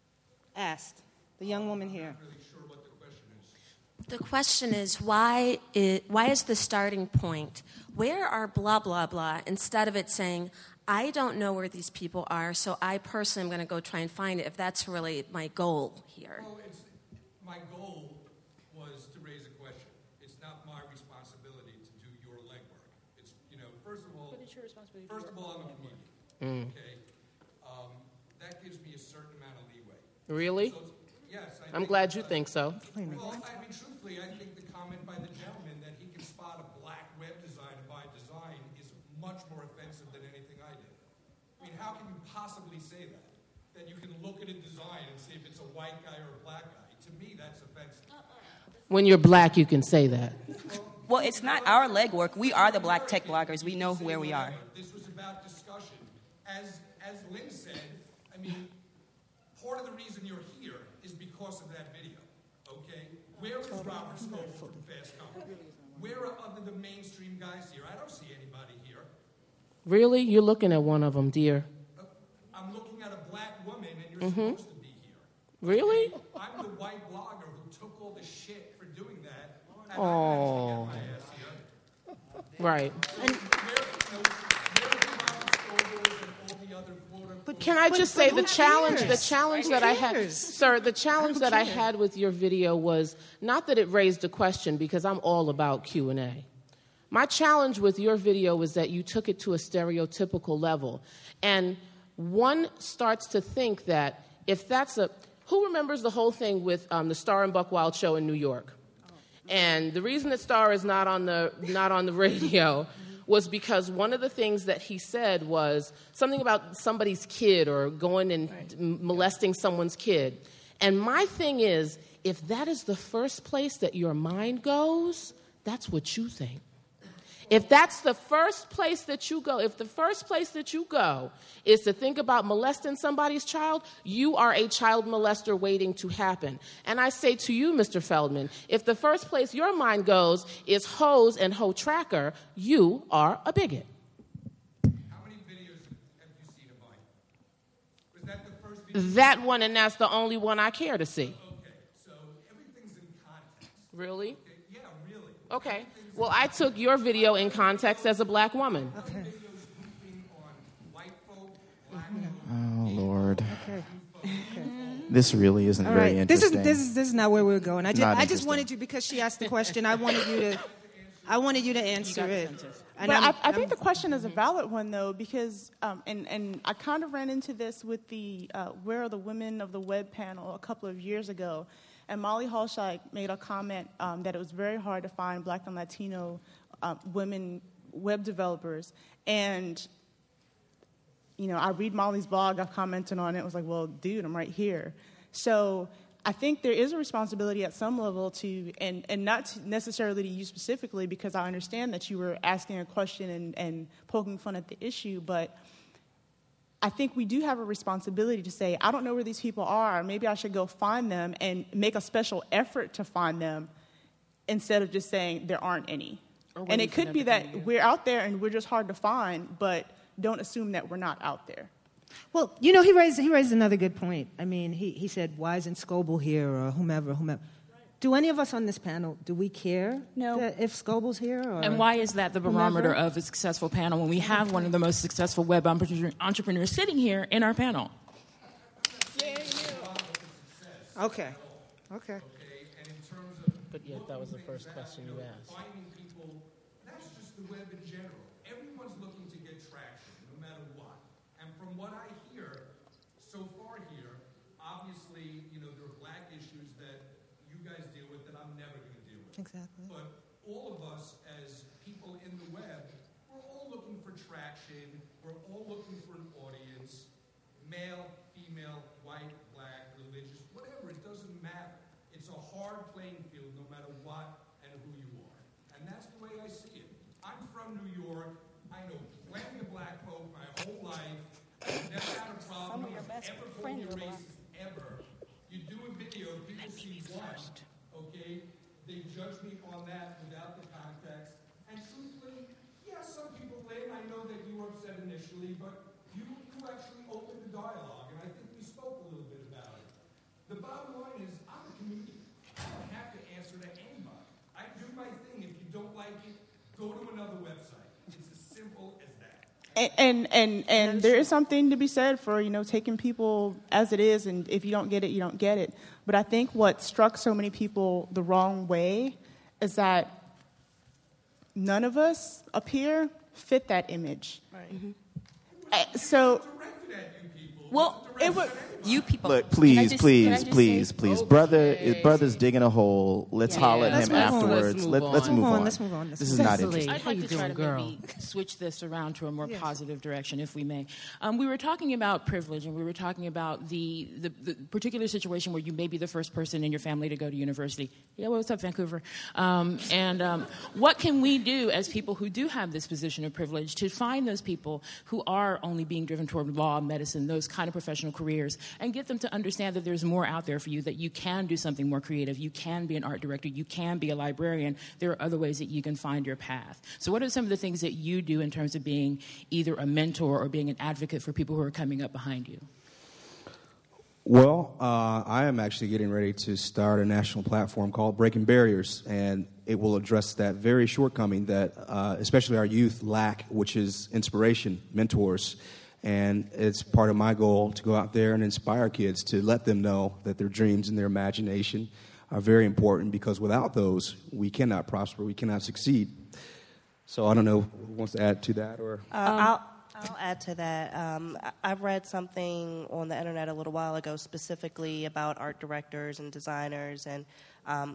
S3: asked, the young woman here.
S10: I'm not really sure what the question is.
S16: The question is, why is, why is the starting point, where are blah, blah, blah, instead of it saying, I don't know where these people are, so I personally am going to go try and find it, if that's really my goal here.
S10: Well, it's, my goal was to raise a question. It's not my responsibility to do your legwork. It's, you know, first of all,
S6: But it's your responsibility
S10: first
S6: to
S10: of
S6: do
S10: all,
S6: your
S10: I'm a
S6: own legwork.
S10: comedian,
S2: Mm.
S10: okay? Um, that gives me a certain amount of leeway.
S2: Really?
S10: So, yes. I
S2: I'm
S10: think,
S2: glad you
S10: uh,
S2: think so.
S10: Well, I mean, truthfully, I think the comment by the gentleman that he can spot a black web designer by design is much more offensive than anything I did. I mean, how can you possibly say that? That you can look at a design and see if it's a white guy or a black guy. To me, that's offensive.
S2: When you're black, you can say that.
S8: Well, it's not our legwork. We are the black tech bloggers. We know where we are.
S10: This was about discussion. As, as Lynn said, I mean, part of the reason you're here is because of that video, okay? Where is Robert Scoble from Fast Company? Where are other the mainstream guys here? I don't see anybody here.
S2: Really? You're looking at one of them, dear.
S10: Uh, I'm looking at a black woman, and you're
S2: Mhm.
S10: supposed to be here.
S2: Really?
S10: I'm the white blogger who took all the shit for doing that, and
S2: Oh.
S10: I managed to get my ass here.
S2: Right.
S10: And where, you know, where are the Robert Scobles and all the other quote-unquote...
S2: But can I
S3: But-
S2: just
S3: but
S2: say
S3: who
S2: the challenge, the
S3: cares?
S2: challenge
S3: Who
S2: that I had,
S3: cares?
S2: sir, the challenge
S3: Who
S2: that I
S3: cares?
S2: had with your video was not that it raised a question, because I'm all about Q and A. My challenge with your video was that you took it to a stereotypical level. And one starts to think that if that's a... Who remembers the whole thing with um, the Star and Buck Wild show in New York? And the reason that Star is not on the not on the radio was because one of the things that he said was something about somebody's kid or going and right. molesting someone's kid. And my thing is, if that is the first place that your mind goes, that's what you think. If that's the first place that you go, if the first place that you go is to think about molesting somebody's child, you are a child molester waiting to happen. And I say to you, Mister Feldman, if the first place your mind goes is hoes and hoe tracker, you are a bigot.
S10: How many videos have you seen of mine? Was that the first video?
S2: That one, and that's the only one I care to see.
S10: Okay, so everything's in context.
S2: Really?
S10: Okay, yeah, really.
S2: Okay. Well, I took your video in context as a black woman.
S10: Okay.
S5: Oh, Lord.
S3: Okay. Okay.
S5: This really isn't
S3: All
S5: very
S3: right. This is
S5: interesting.
S3: this is this is not where we're going. I just
S5: Not
S3: I just
S5: interesting.
S3: wanted you because she asked the question. I wanted you to I wanted you to answer it. And
S6: But
S3: I'm-
S6: I, I think
S3: I'm-
S6: the question is a valid one, though, because, um, and, and I kind of ran into this with the uh, Where Are the Women of the Web panel a couple of years ago. And Molly Holscheid made a comment um, that it was very hard to find Black and Latino uh, women web developers. And, you know, I read Molly's blog, I've commented on it. It was like, well, dude, I'm right here. So I think there is a responsibility at some level to, and, and not to necessarily to you specifically, because I understand that you were asking a question and, and poking fun at the issue, but I think we do have a responsibility to say, I don't know where these people are. Maybe I should go find them and make a special effort to find them instead of just saying there aren't any. And it could be that we're out there and we're just hard to find, but don't assume that we're not out there.
S3: Well, you know, he raised he raised another good point. I mean, he, he said, why isn't Scoble here or whomever, whomever. Do any of us on this panel, do we care
S17: No.
S3: that if Scoble's here? Or
S17: And why is that the barometer
S3: whomever?
S17: of a successful panel when we have one of the most successful web entre- entrepreneurs sitting here in our panel?
S3: Okay. Okay.
S2: But yet, that was the first question you asked.
S10: Finding people, that's just the web in general. Everyone's looking to get traction, no matter what. And from what I hear so far here, obviously, you know, there are black issues that you guys deal with that I'm never going to deal with.
S3: Exactly.
S10: But all of us as people in the web, we're all looking for traction. We're all looking for an audience, male, female, white, black, religious, whatever. It doesn't matter. It's a hard playing field no matter what and who you are. And that's the way I see it. I'm from New York. I know plenty of black folk my whole life. I've never had a problem. No one's ever called me racist, ever. You do a video, people see one, okay? They judge me on that without the context. And truthfully, yeah, some people blame. I know that you were upset initially, but you, you actually opened the dialogue, and I think we spoke a little bit about it. The bottom line is, I'm a comedian. I don't have to answer to anybody. I do my thing. If you don't like it, go to another website. It's as simple as that.
S6: And, and and and there is something to be said for, you know, taking people as it is, and if you don't get it, you don't get it. But I think what struck so many people the wrong way is that none of us up here fit that image.
S17: Right. Mm-hmm.
S6: Uh, so,
S17: well,
S6: it was.
S17: You people.
S5: Look,
S17: Can I
S5: please,
S17: just-
S5: please,
S17: can I just
S5: please,
S17: say-
S5: please. Brother, brother's digging a hole. Let's
S17: Yeah.
S5: holler at
S17: Let's
S5: him
S17: move on.
S5: afterwards.
S17: Let's move
S5: Let,
S17: on.
S5: let's move on.
S3: Let's move on.
S5: This is not
S17: Cecily,
S5: interesting.
S17: I'd like to try to maybe switch this around to a more positive direction, if we may. Um, we were talking about privilege, and we were talking about the, the, the particular situation where you may be the first person in your family to go to university. Yeah, well, what's up, Vancouver? Um, and um, what can we do as people who do have this position of privilege to find those people who are only being driven toward law, medicine, those kind of professional careers, and get them to understand that there's more out there for you, that you can do something more creative, you can be an art director, you can be a librarian. There are other ways that you can find your path. So what are some of the things that you do in terms of being either a mentor or being an advocate for people who are coming up behind you?
S4: Well, uh, I am actually getting ready to start a national platform called Breaking Barriers, and it will address that very shortcoming that uh, especially our youth lack, which is inspiration, mentors. And it's part of my goal to go out there and inspire kids, to let them know that their dreams and their imagination are very important, because without those, we cannot prosper, we cannot succeed. So I don't know who wants to add to that, or
S18: Uh, I'll
S7: I'll add to that. Um, I- I've read something on the internet a little while ago specifically about art directors and designers. And um,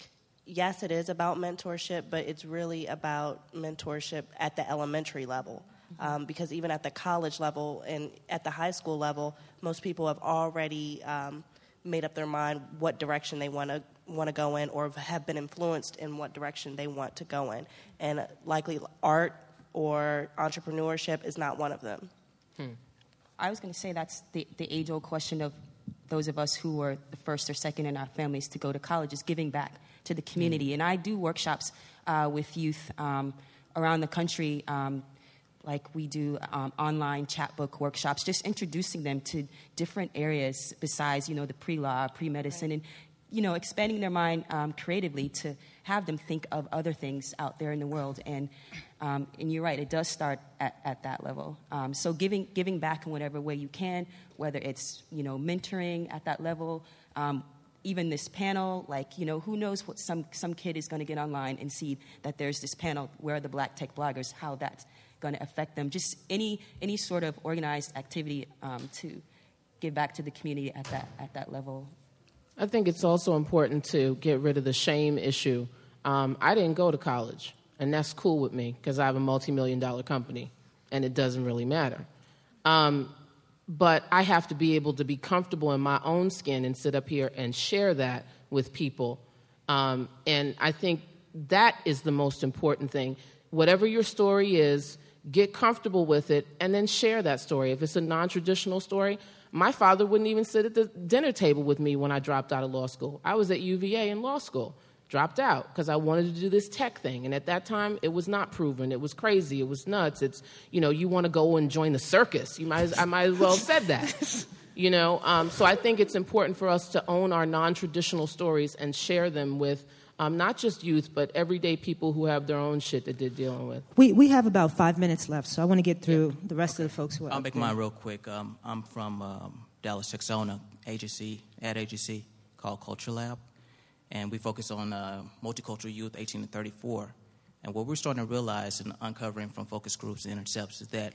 S7: yes, it is about mentorship, but it's really about mentorship at the elementary level. Um, because even at the college level and at the high school level, most people have already um, made up their mind what direction they want to want to go in, or have been influenced in what direction they want to go in. And likely art or entrepreneurship is not one of them.
S8: Hmm. I was going to say that's the, the age-old question of those of us who were the first or second in our families to go to college, is giving back to the community. Mm. And I do workshops uh, with youth um, around the country, um, like we do um, online chapbook workshops, just introducing them to different areas besides, you know, the pre-law, pre-medicine, right. and you know, expanding their mind um, creatively to have them think of other things out there in the world. And um, and you're right, it does start at, at that level. Um, so giving giving back in whatever way you can, whether it's, you know, mentoring at that level, um, even this panel, like, you know, who knows what some, some kid is going to get online and see that there's this panel, where are the Black tech bloggers, how that's going to affect them. Just any any sort of organized activity um, to give back to the community at that at that level.
S2: I think it's also important to get rid of the shame issue. Um, I didn't go to college, and that's cool with me because I have a multi-million dollar company, and it doesn't really matter. Um, but I have to be able to be comfortable in my own skin and sit up here and share that with people. Um, and I think that is the most important thing. Whatever your story is, get comfortable with it, and then share that story. If it's a non-traditional story, my father wouldn't even sit at the dinner table with me when I dropped out of law school. I was at U V A in law school, dropped out because I wanted to do this tech thing. And at that time, it was not proven. It was crazy. It was nuts. It's, you know, you want to go and join the circus. You might, as, I might as well have said that. You know, um, so I think it's important for us to own our non-traditional stories and share them with Um, not just youth, but everyday people who have their own shit that they're dealing with.
S3: We we have about five minutes left, so I want to get through yeah. the rest okay. of the folks who are
S18: I'll
S3: up
S18: make
S3: there.
S18: mine real quick. Um, I'm from um, Dallas, Texas, own an agency, ad agency called Culture Lab, and we focus on uh, multicultural youth, eighteen to thirty-four. And what we're starting to realize and uncovering from focus groups and intercepts is that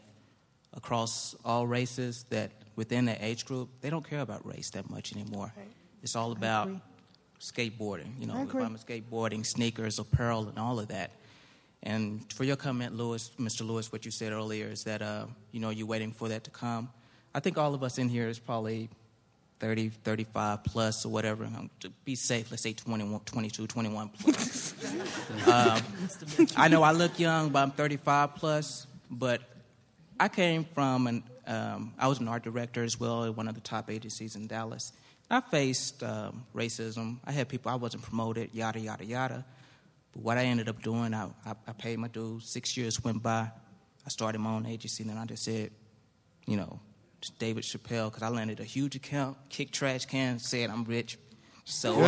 S18: across all races, that within that age group, they don't care about race that much anymore. Right. It's all about skateboarding, you know, if I'm skateboarding, sneakers, apparel, and all of that. And for your comment, Lewis, Mister Lewis, what you said earlier is that, uh, you know, you're waiting for that to come. I think all of us in here is probably thirty, thirty-five plus or whatever. Um, to be safe, let's say twenty-one, twenty-two, twenty-one plus. um, I know I look young, but I'm thirty-five plus. But I came from, an, um, I was an art director as well at one of the top agencies in Dallas. I faced um, racism. I had people, I wasn't promoted, yada, yada, yada. But what I ended up doing, I, I, I paid my dues. Six years went by. I started my own agency, and then I just said, you know, David Chappelle, because I landed a huge account, kicked trash cans, said I'm rich. So,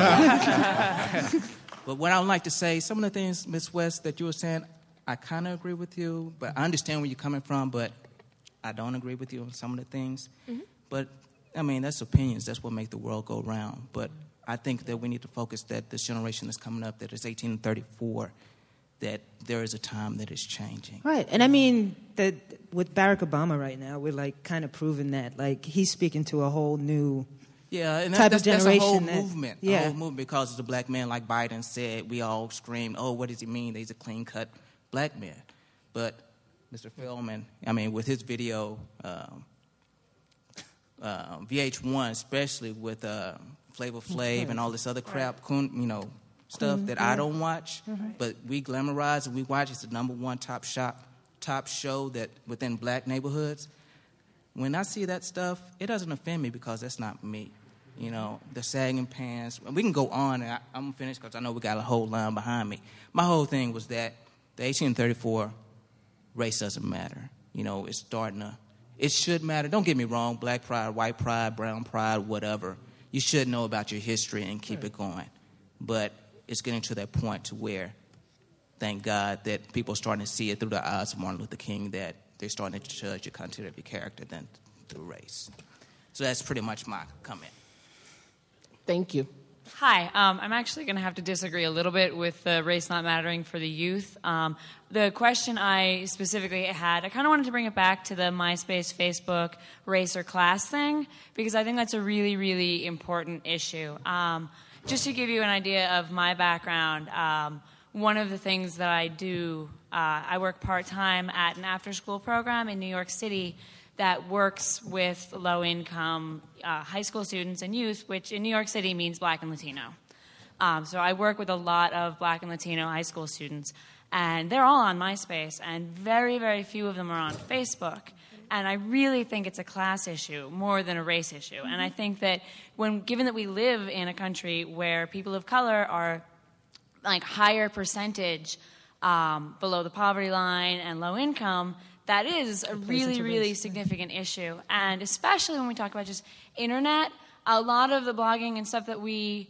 S18: uh, but what I would like to say, some of the things, Miz West, that you were saying, I kind of agree with you, but I understand where you're coming from, but I don't agree with you on some of the things. Mm-hmm. But I mean, that's opinions. That's what make the world go round. But I think that we need to focus that this generation that's coming up, that is eighteen to thirty-four, that there is a time that is changing.
S3: Right. And I mean, that with Barack Obama right now, we're like kind of proving that. Like, he's speaking to a whole new
S18: yeah, and
S3: type
S18: that's,
S3: of
S18: that's,
S3: generation.
S18: that's a whole
S3: that,
S18: movement.
S3: Yeah.
S18: A whole movement because it's a black man, like Biden said. We all scream, oh, what does he mean? He's a clean-cut black man. But Mister Feldman, I mean, with his video, um, Uh, V H one, especially with uh, Flavor Flav and all this other crap, right. you know, stuff that yeah. I don't watch, mm-hmm. but we glamorize and we watch. It's the number one top shop, top show that within black neighborhoods. When I see that stuff, it doesn't offend me because that's not me. You know, the sagging pants. We can go on, and I, I'm finished because I know we got a whole line behind me. My whole thing was that the eighteen thirty-four race doesn't matter. You know, it's starting to. It should matter. Don't get me wrong, black pride, white pride, brown pride, whatever. You should know about your history and keep right. it going. But it's getting to that point to where, thank God, that people are starting to see it through the eyes of Martin Luther King, that they're starting to judge your content of your character than through race. So that's pretty much my comment.
S2: Thank you.
S19: Hi, um, I'm actually going to have to disagree a little bit with the race not mattering for the youth. Um, the question I specifically had, I kind of wanted to bring it back to the MySpace, Facebook, race or class thing, because I think that's a really, really important issue. Um, just to give you an idea of my background, um, one of the things that I do, uh, I work part-time at an after-school program in New York City that works with low-income uh, high school students and youth, which in New York City means Black and Latino. Um, so I work with a lot of Black and Latino high school students, and they're all on MySpace, and very, very few of them are on Facebook. And I really think it's a class issue more than a race issue. And I think that when, given that we live in a country where people of color are like higher percentage um, below the poverty line and low income, that is a really, really significant issue. And especially when we talk about just internet, a lot of the blogging and stuff that we...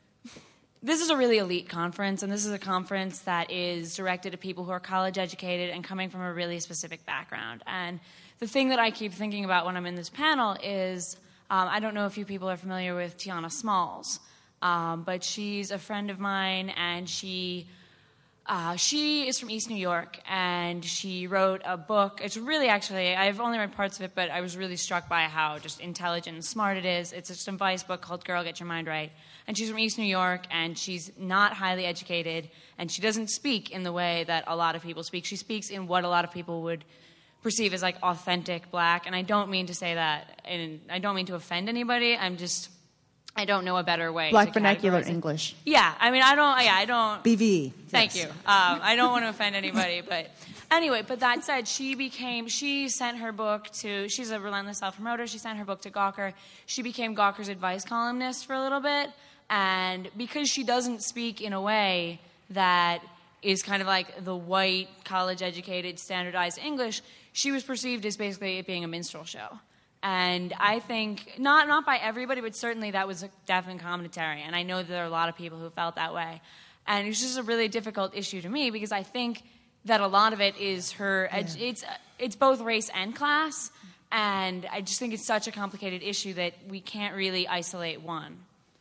S19: This is a really elite conference, and this is a conference that is directed to people who are college educated and coming from a really specific background. And the thing that I keep thinking about when I'm in this panel is, um, I don't know if you people are familiar with Tiana Smalls, um, but she's a friend of mine, and she... Uh, she is from East New York, and she wrote a book. It's really actually, I've only read parts of it, but I was really struck by how just intelligent and smart it is. It's just an advice book called Girl, Get Your Mind Right. And she's from East New York, and she's not highly educated, and she doesn't speak in the way that a lot of people speak. She speaks in what a lot of people would perceive as like authentic Black, and I don't mean to say that, and I don't mean to offend anybody. I'm just... I don't know a better way.
S6: Black
S19: to
S6: vernacular
S19: categorize it.
S6: English.
S19: Yeah, I mean, I don't. Yeah, I don't.
S3: B V.
S19: Thank
S3: yes.
S19: you. Um, I don't want to offend anybody, but anyway. But that said, she became. She sent her book to. She's a relentless self-promoter. She sent her book to Gawker. She became Gawker's advice columnist for a little bit, and because she doesn't speak in a way that is kind of like the white, college-educated, standardized English, she was perceived as basically it being a minstrel show. And I think, not not by everybody, but certainly that was a definite commentary. And I know that there are a lot of people who felt that way. And it's just a really difficult issue to me because I think that a lot of it is her, yeah. it's it's both race and class. And I just think it's such a complicated issue that we can't really isolate one.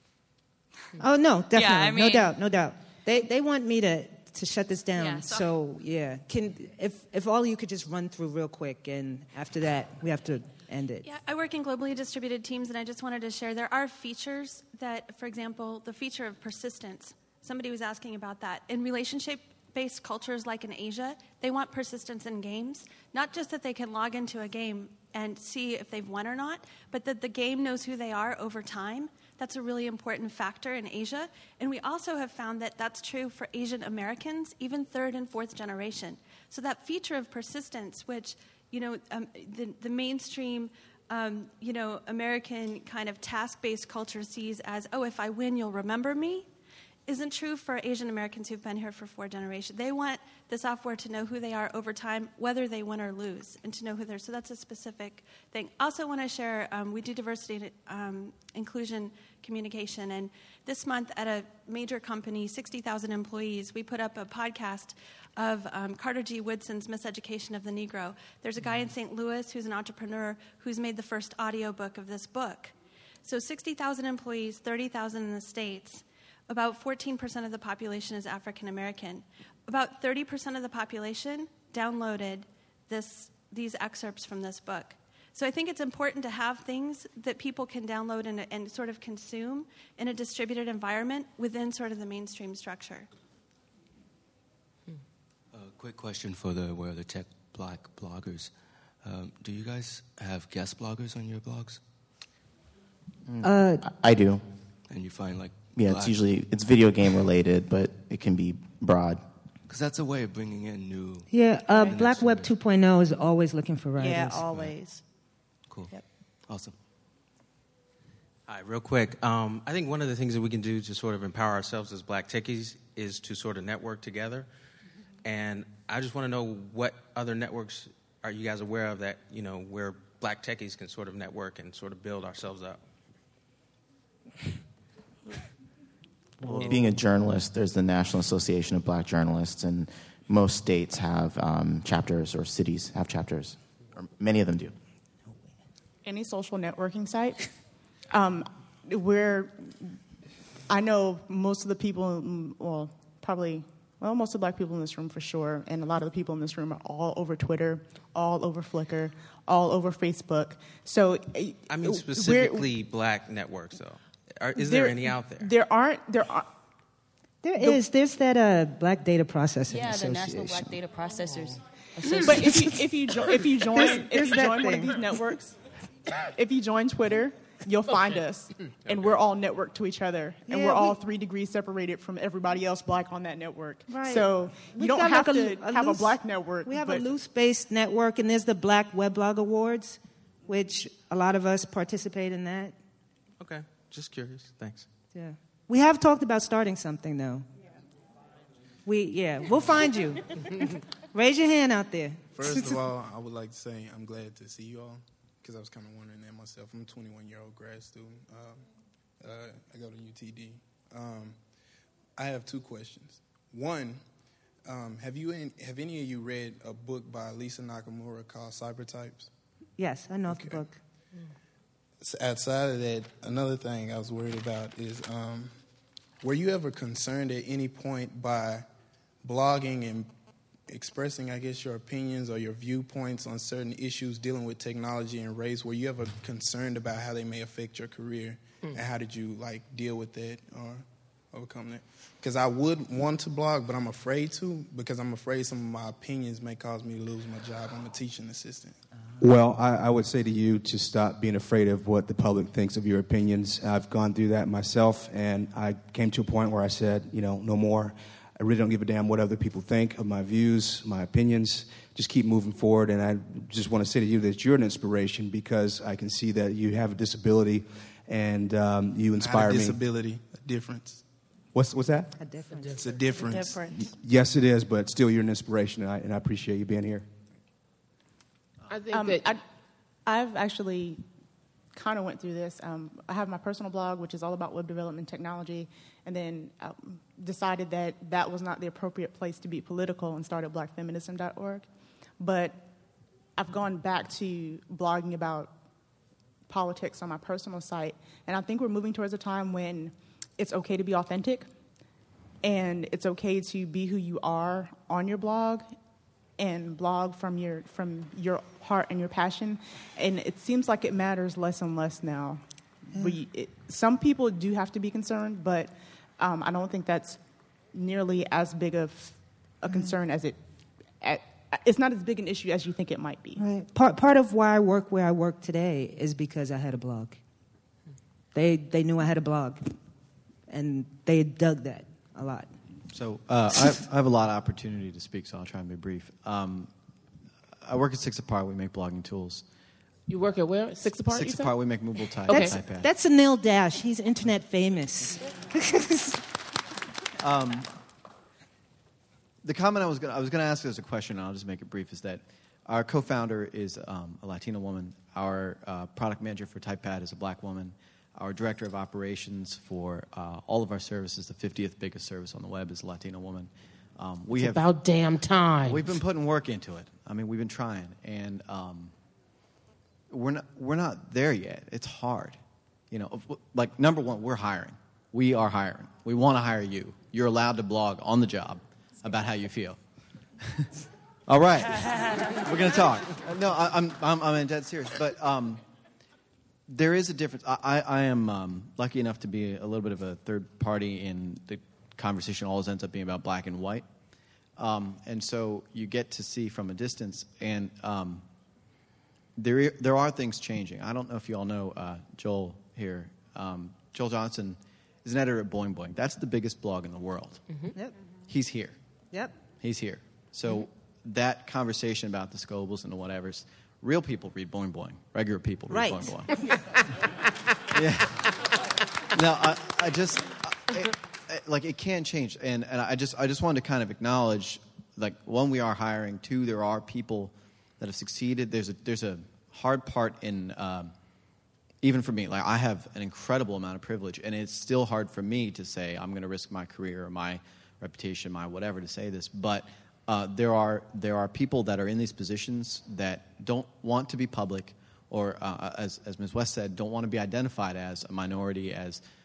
S3: Oh, no, definitely.
S19: Yeah, I mean,
S3: no doubt, no doubt. They they want me to, to shut this down.
S19: Yeah, so-
S3: so, yeah. Can if if all you could just run through real quick, and after that, we have to end it.
S20: Yeah, I work in globally distributed teams, and I just wanted to share there are features that, for example, the feature of persistence. Somebody was asking about that. In relationship-based cultures like in Asia, they want persistence in games, not just that they can log into a game and see if they've won or not, but that the game knows who they are over time. That's a really important factor in Asia. And we also have found that that's true for Asian Americans, even third and fourth generation. So that feature of persistence, which you know, um, the, the mainstream, um, you know, American kind of task-based culture sees as, oh, if I win, you'll remember me, isn't true for Asian Americans who've been here for four generations. They want the software to know who they are over time, whether they win or lose, and to know who they're. So that's a specific thing. Also want to share, um, we do diversity and um, inclusion communication, and this month at a major company, sixty thousand employees, we put up a podcast of um, Carter G. Woodson's Miseducation of the Negro. There's a guy in Saint Louis who's an entrepreneur who's made the first audiobook of this book. So sixty thousand employees, thirty thousand in the States. About fourteen percent of the population is African American. About thirty percent of the population downloaded this, these excerpts from this book. So I think it's important to have things that people can download and, and sort of consume in a distributed environment within sort of the mainstream structure.
S21: A quick question for the Where Are the Tech Black bloggers. Um, do you guys have guest bloggers on your blogs?
S5: Uh, I do.
S21: And you find like
S5: yeah,
S21: black-
S5: it's usually it's video game related, but it can be broad.
S21: Because that's a way of bringing in new.
S3: Yeah, uh, Black Web two point oh is always looking for writers.
S7: Yeah, always.
S21: Cool.
S7: Yep.
S21: Awesome.
S22: All right, real quick. Um, I think one of the things that we can do to sort of empower ourselves as Black techies is to sort of network together. And I just want to know what other networks are you guys aware of that, you know, where Black techies can sort of network and sort of build ourselves up?
S5: Well, being a journalist, there's the National Association of Black Journalists, and most states have um, chapters, or cities have chapters, or many of them do.
S6: Any social networking site. Um, we're I know most of the people, mm, well, probably, well, most of the black people in this room for sure, and a lot of the people in this room are all over Twitter, all over Flickr, all over Facebook. So,
S22: I mean, specifically black networks, though. Are, is there, there any out there?
S6: There aren't. There are.
S3: There is. There's that uh, Black Data Processing
S8: Yeah, the
S3: Association.
S8: National Black Data Processors.
S6: But if you if you jo- if you join
S3: There's-
S6: if
S3: there's
S6: you
S3: that
S6: join one of
S3: thing.
S6: these networks, if you join Twitter, you'll find us, and we're all networked to each other, and
S3: Yeah,
S6: we're all
S3: we-
S6: three degrees separated from everybody else black on that network.
S3: Right.
S6: So you
S3: We've
S6: don't
S3: got
S6: have
S3: like
S6: to
S3: a,
S6: have
S3: loose-
S6: a black network.
S3: We have
S6: but
S3: a loose-based network, and there's the Black Weblog Awards, which a lot of us participate in that.
S22: Okay, just curious. Thanks.
S3: Yeah. We have talked about starting something, though. We yeah, we'll find you. Raise your hand out there.
S1: First of all, I would like to say I'm glad to see you all because I was kind of wondering that myself. I'm a twenty-one-year-old grad student. Um, uh, I go to U T D. Um, I have two questions. One, um, have you in, have any of you read a book by Lisa Nakamura called Cybertypes?
S3: Yes, I know of the book.
S1: So outside of that, another thing I was worried about is, um, were you ever concerned at any point by blogging and expressing, I guess, your opinions or your viewpoints on certain issues dealing with technology and race? Were you ever concerned about how they may affect your career, mm. and how did you like deal with that or overcome that? Because I would want to blog, but I'm afraid to because I'm afraid some of my opinions may cause me to lose my job. I'm a teaching assistant.
S4: Well, I, I would say to you to stop being afraid of what the public thinks of your opinions. I've gone through that myself, and I came to a point where I said, you know, no more. I really don't give a damn what other people think of my views, my opinions. Just keep moving forward, and I just want to say to you that you're an inspiration because I can see that you have a disability, and um, you inspire
S1: Not a
S4: me.
S1: disability, a difference.
S4: What's what's that?
S3: A difference.
S1: It's a difference.
S6: A difference.
S4: Yes, it is, but still, you're an inspiration, and I, and I appreciate you being here.
S2: I think
S6: Um,
S2: that
S6: I, I've actually kind of went through this. Um, I have my personal blog, which is all about web development technology, and then um, decided that that was not the appropriate place to be political and started black feminism dot org. But I've gone back to blogging about politics on my personal site, and I think we're moving towards a time when it's okay to be authentic, and it's okay to be who you are on your blog, and blog from your from your heart and your passion. And it seems like it matters less and less now.
S3: Yeah.
S6: We, it, some people do have to be concerned, but um, I don't think that's nearly as big of a concern as it. At, it's not as big an issue as you think it might be.
S3: Right. Part part of why I work where I work today is because I had a blog. They they knew I had a blog, and they dug that a lot.
S9: So uh, I, have, I have a lot of opportunity to speak, so I'll try and be brief. Um, I work at Six Apart. We make blogging tools.
S2: you work at where? Six Apart?
S9: Six
S2: you said?
S9: Apart. We make mobile type.
S3: That's,
S9: iPad.
S3: that's Anil Dash. He's internet famous.
S9: Um, the comment I was going I was going to ask as a question, and I'll just make it brief, is that our co-founder is um, a Latina woman. Our uh, product manager for TypePad is a black woman. Our director of operations for uh, all of our services, the fiftieth biggest service on the web, is a Latina woman. Um, we
S2: It's
S9: have
S2: about damn time.
S9: We've been putting work into it. I mean, we've been trying, and um, we're not we're not there yet. It's hard, you know. Like number one, we're hiring. We are hiring. We want to hire you. You're allowed to blog on the job about how you feel. All right, we're gonna talk. No, I, I'm I'm I'm dead serious, but. Um, There is a difference. I, I, I am um, lucky enough to be a little bit of a third party in the conversation. Always ends up being about black and white, um, and so you get to see from a distance. And um, there there are things changing. I don't know if you all know uh, Joel here. Um, Joel Johnson is an editor at Boing Boing. That's the biggest blog in the world.
S3: Mm-hmm. Yep.
S9: He's here.
S3: Yep.
S9: He's here. So mm-hmm. that conversation about the Scobles and the whatevers. Real people read Boing Boing. Regular people read
S3: right.
S9: Boing Boing. Yeah. No, I, I just I, it, it, like it can change, and, and I just I just wanted to kind of acknowledge, like, one, we are hiring. Two, there are people that have succeeded. There's a there's a hard part in um, even for me. Like, I have an incredible amount of privilege, and it's still hard for me to say I'm going to risk my career or my reputation, my whatever, to say this, but. Uh, there are there are people that are in these positions that don't want to be public, or uh, as as Miz West said, don't want to be identified as a minority, as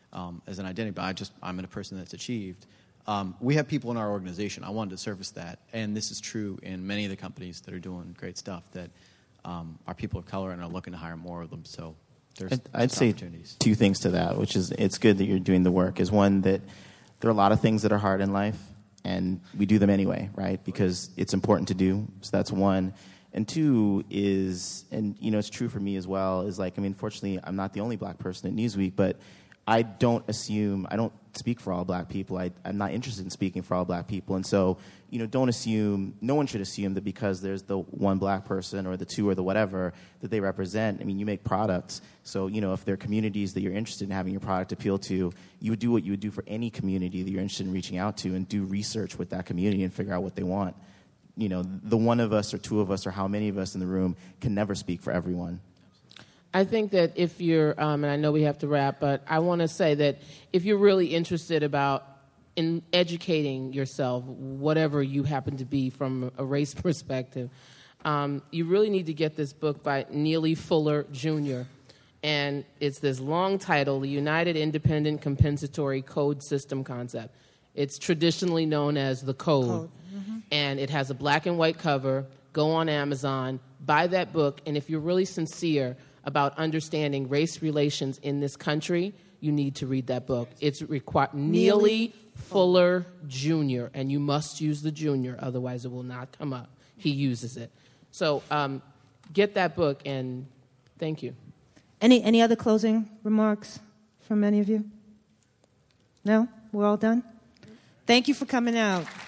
S9: um, as an identity, but I just I'm a person that's achieved. Um, we have people in our organization. I wanted to service that, and this is true in many of the companies that are doing great stuff. That um, are people of color and are looking to hire more of them. So there's
S5: I'd, I'd say
S9: opportunities.
S5: two things to that, which is it's good that you're doing the work. Is one that there are a lot of things that are hard in life, and we do them anyway, right? Because it's important to do. So that's one. And two is, and you know, it's true for me as well, is like, I mean, fortunately, I'm not the only black person at Newsweek, but I don't assume, I don't speak for all black people. I, I'm not interested in speaking for all black people. And so, you know, don't assume, no one should assume that because there's the one black person or the two or the whatever that they represent. I mean, you make products. So, you know, if there are communities that you're interested in having your product appeal to, you would do what you would do for any community that you're interested in reaching out to and do research with that community and figure out what they want. You know, the one of us or two of us or how many of us in the room can never speak for everyone.
S2: I think that if you're, um, and I know we have to wrap, but I want to say that if you're really interested about in educating yourself, whatever you happen to be from a race perspective, um, you really need to get this book by Neely Fuller Junior And it's this long title, The United Independent Compensatory Code System Concept. It's traditionally known as the Code. Code. Mm-hmm. And it has a black and white cover. Go on Amazon, buy that book, and if you're really sincere about understanding race relations in this country, you need to read that book. It's required. Neely Fuller Junior, and you must use the junior, otherwise it will not come up. He uses it. So um, get that book, and thank you.
S3: Any any other closing remarks from any of you? No? We're all done? Thank you for coming out.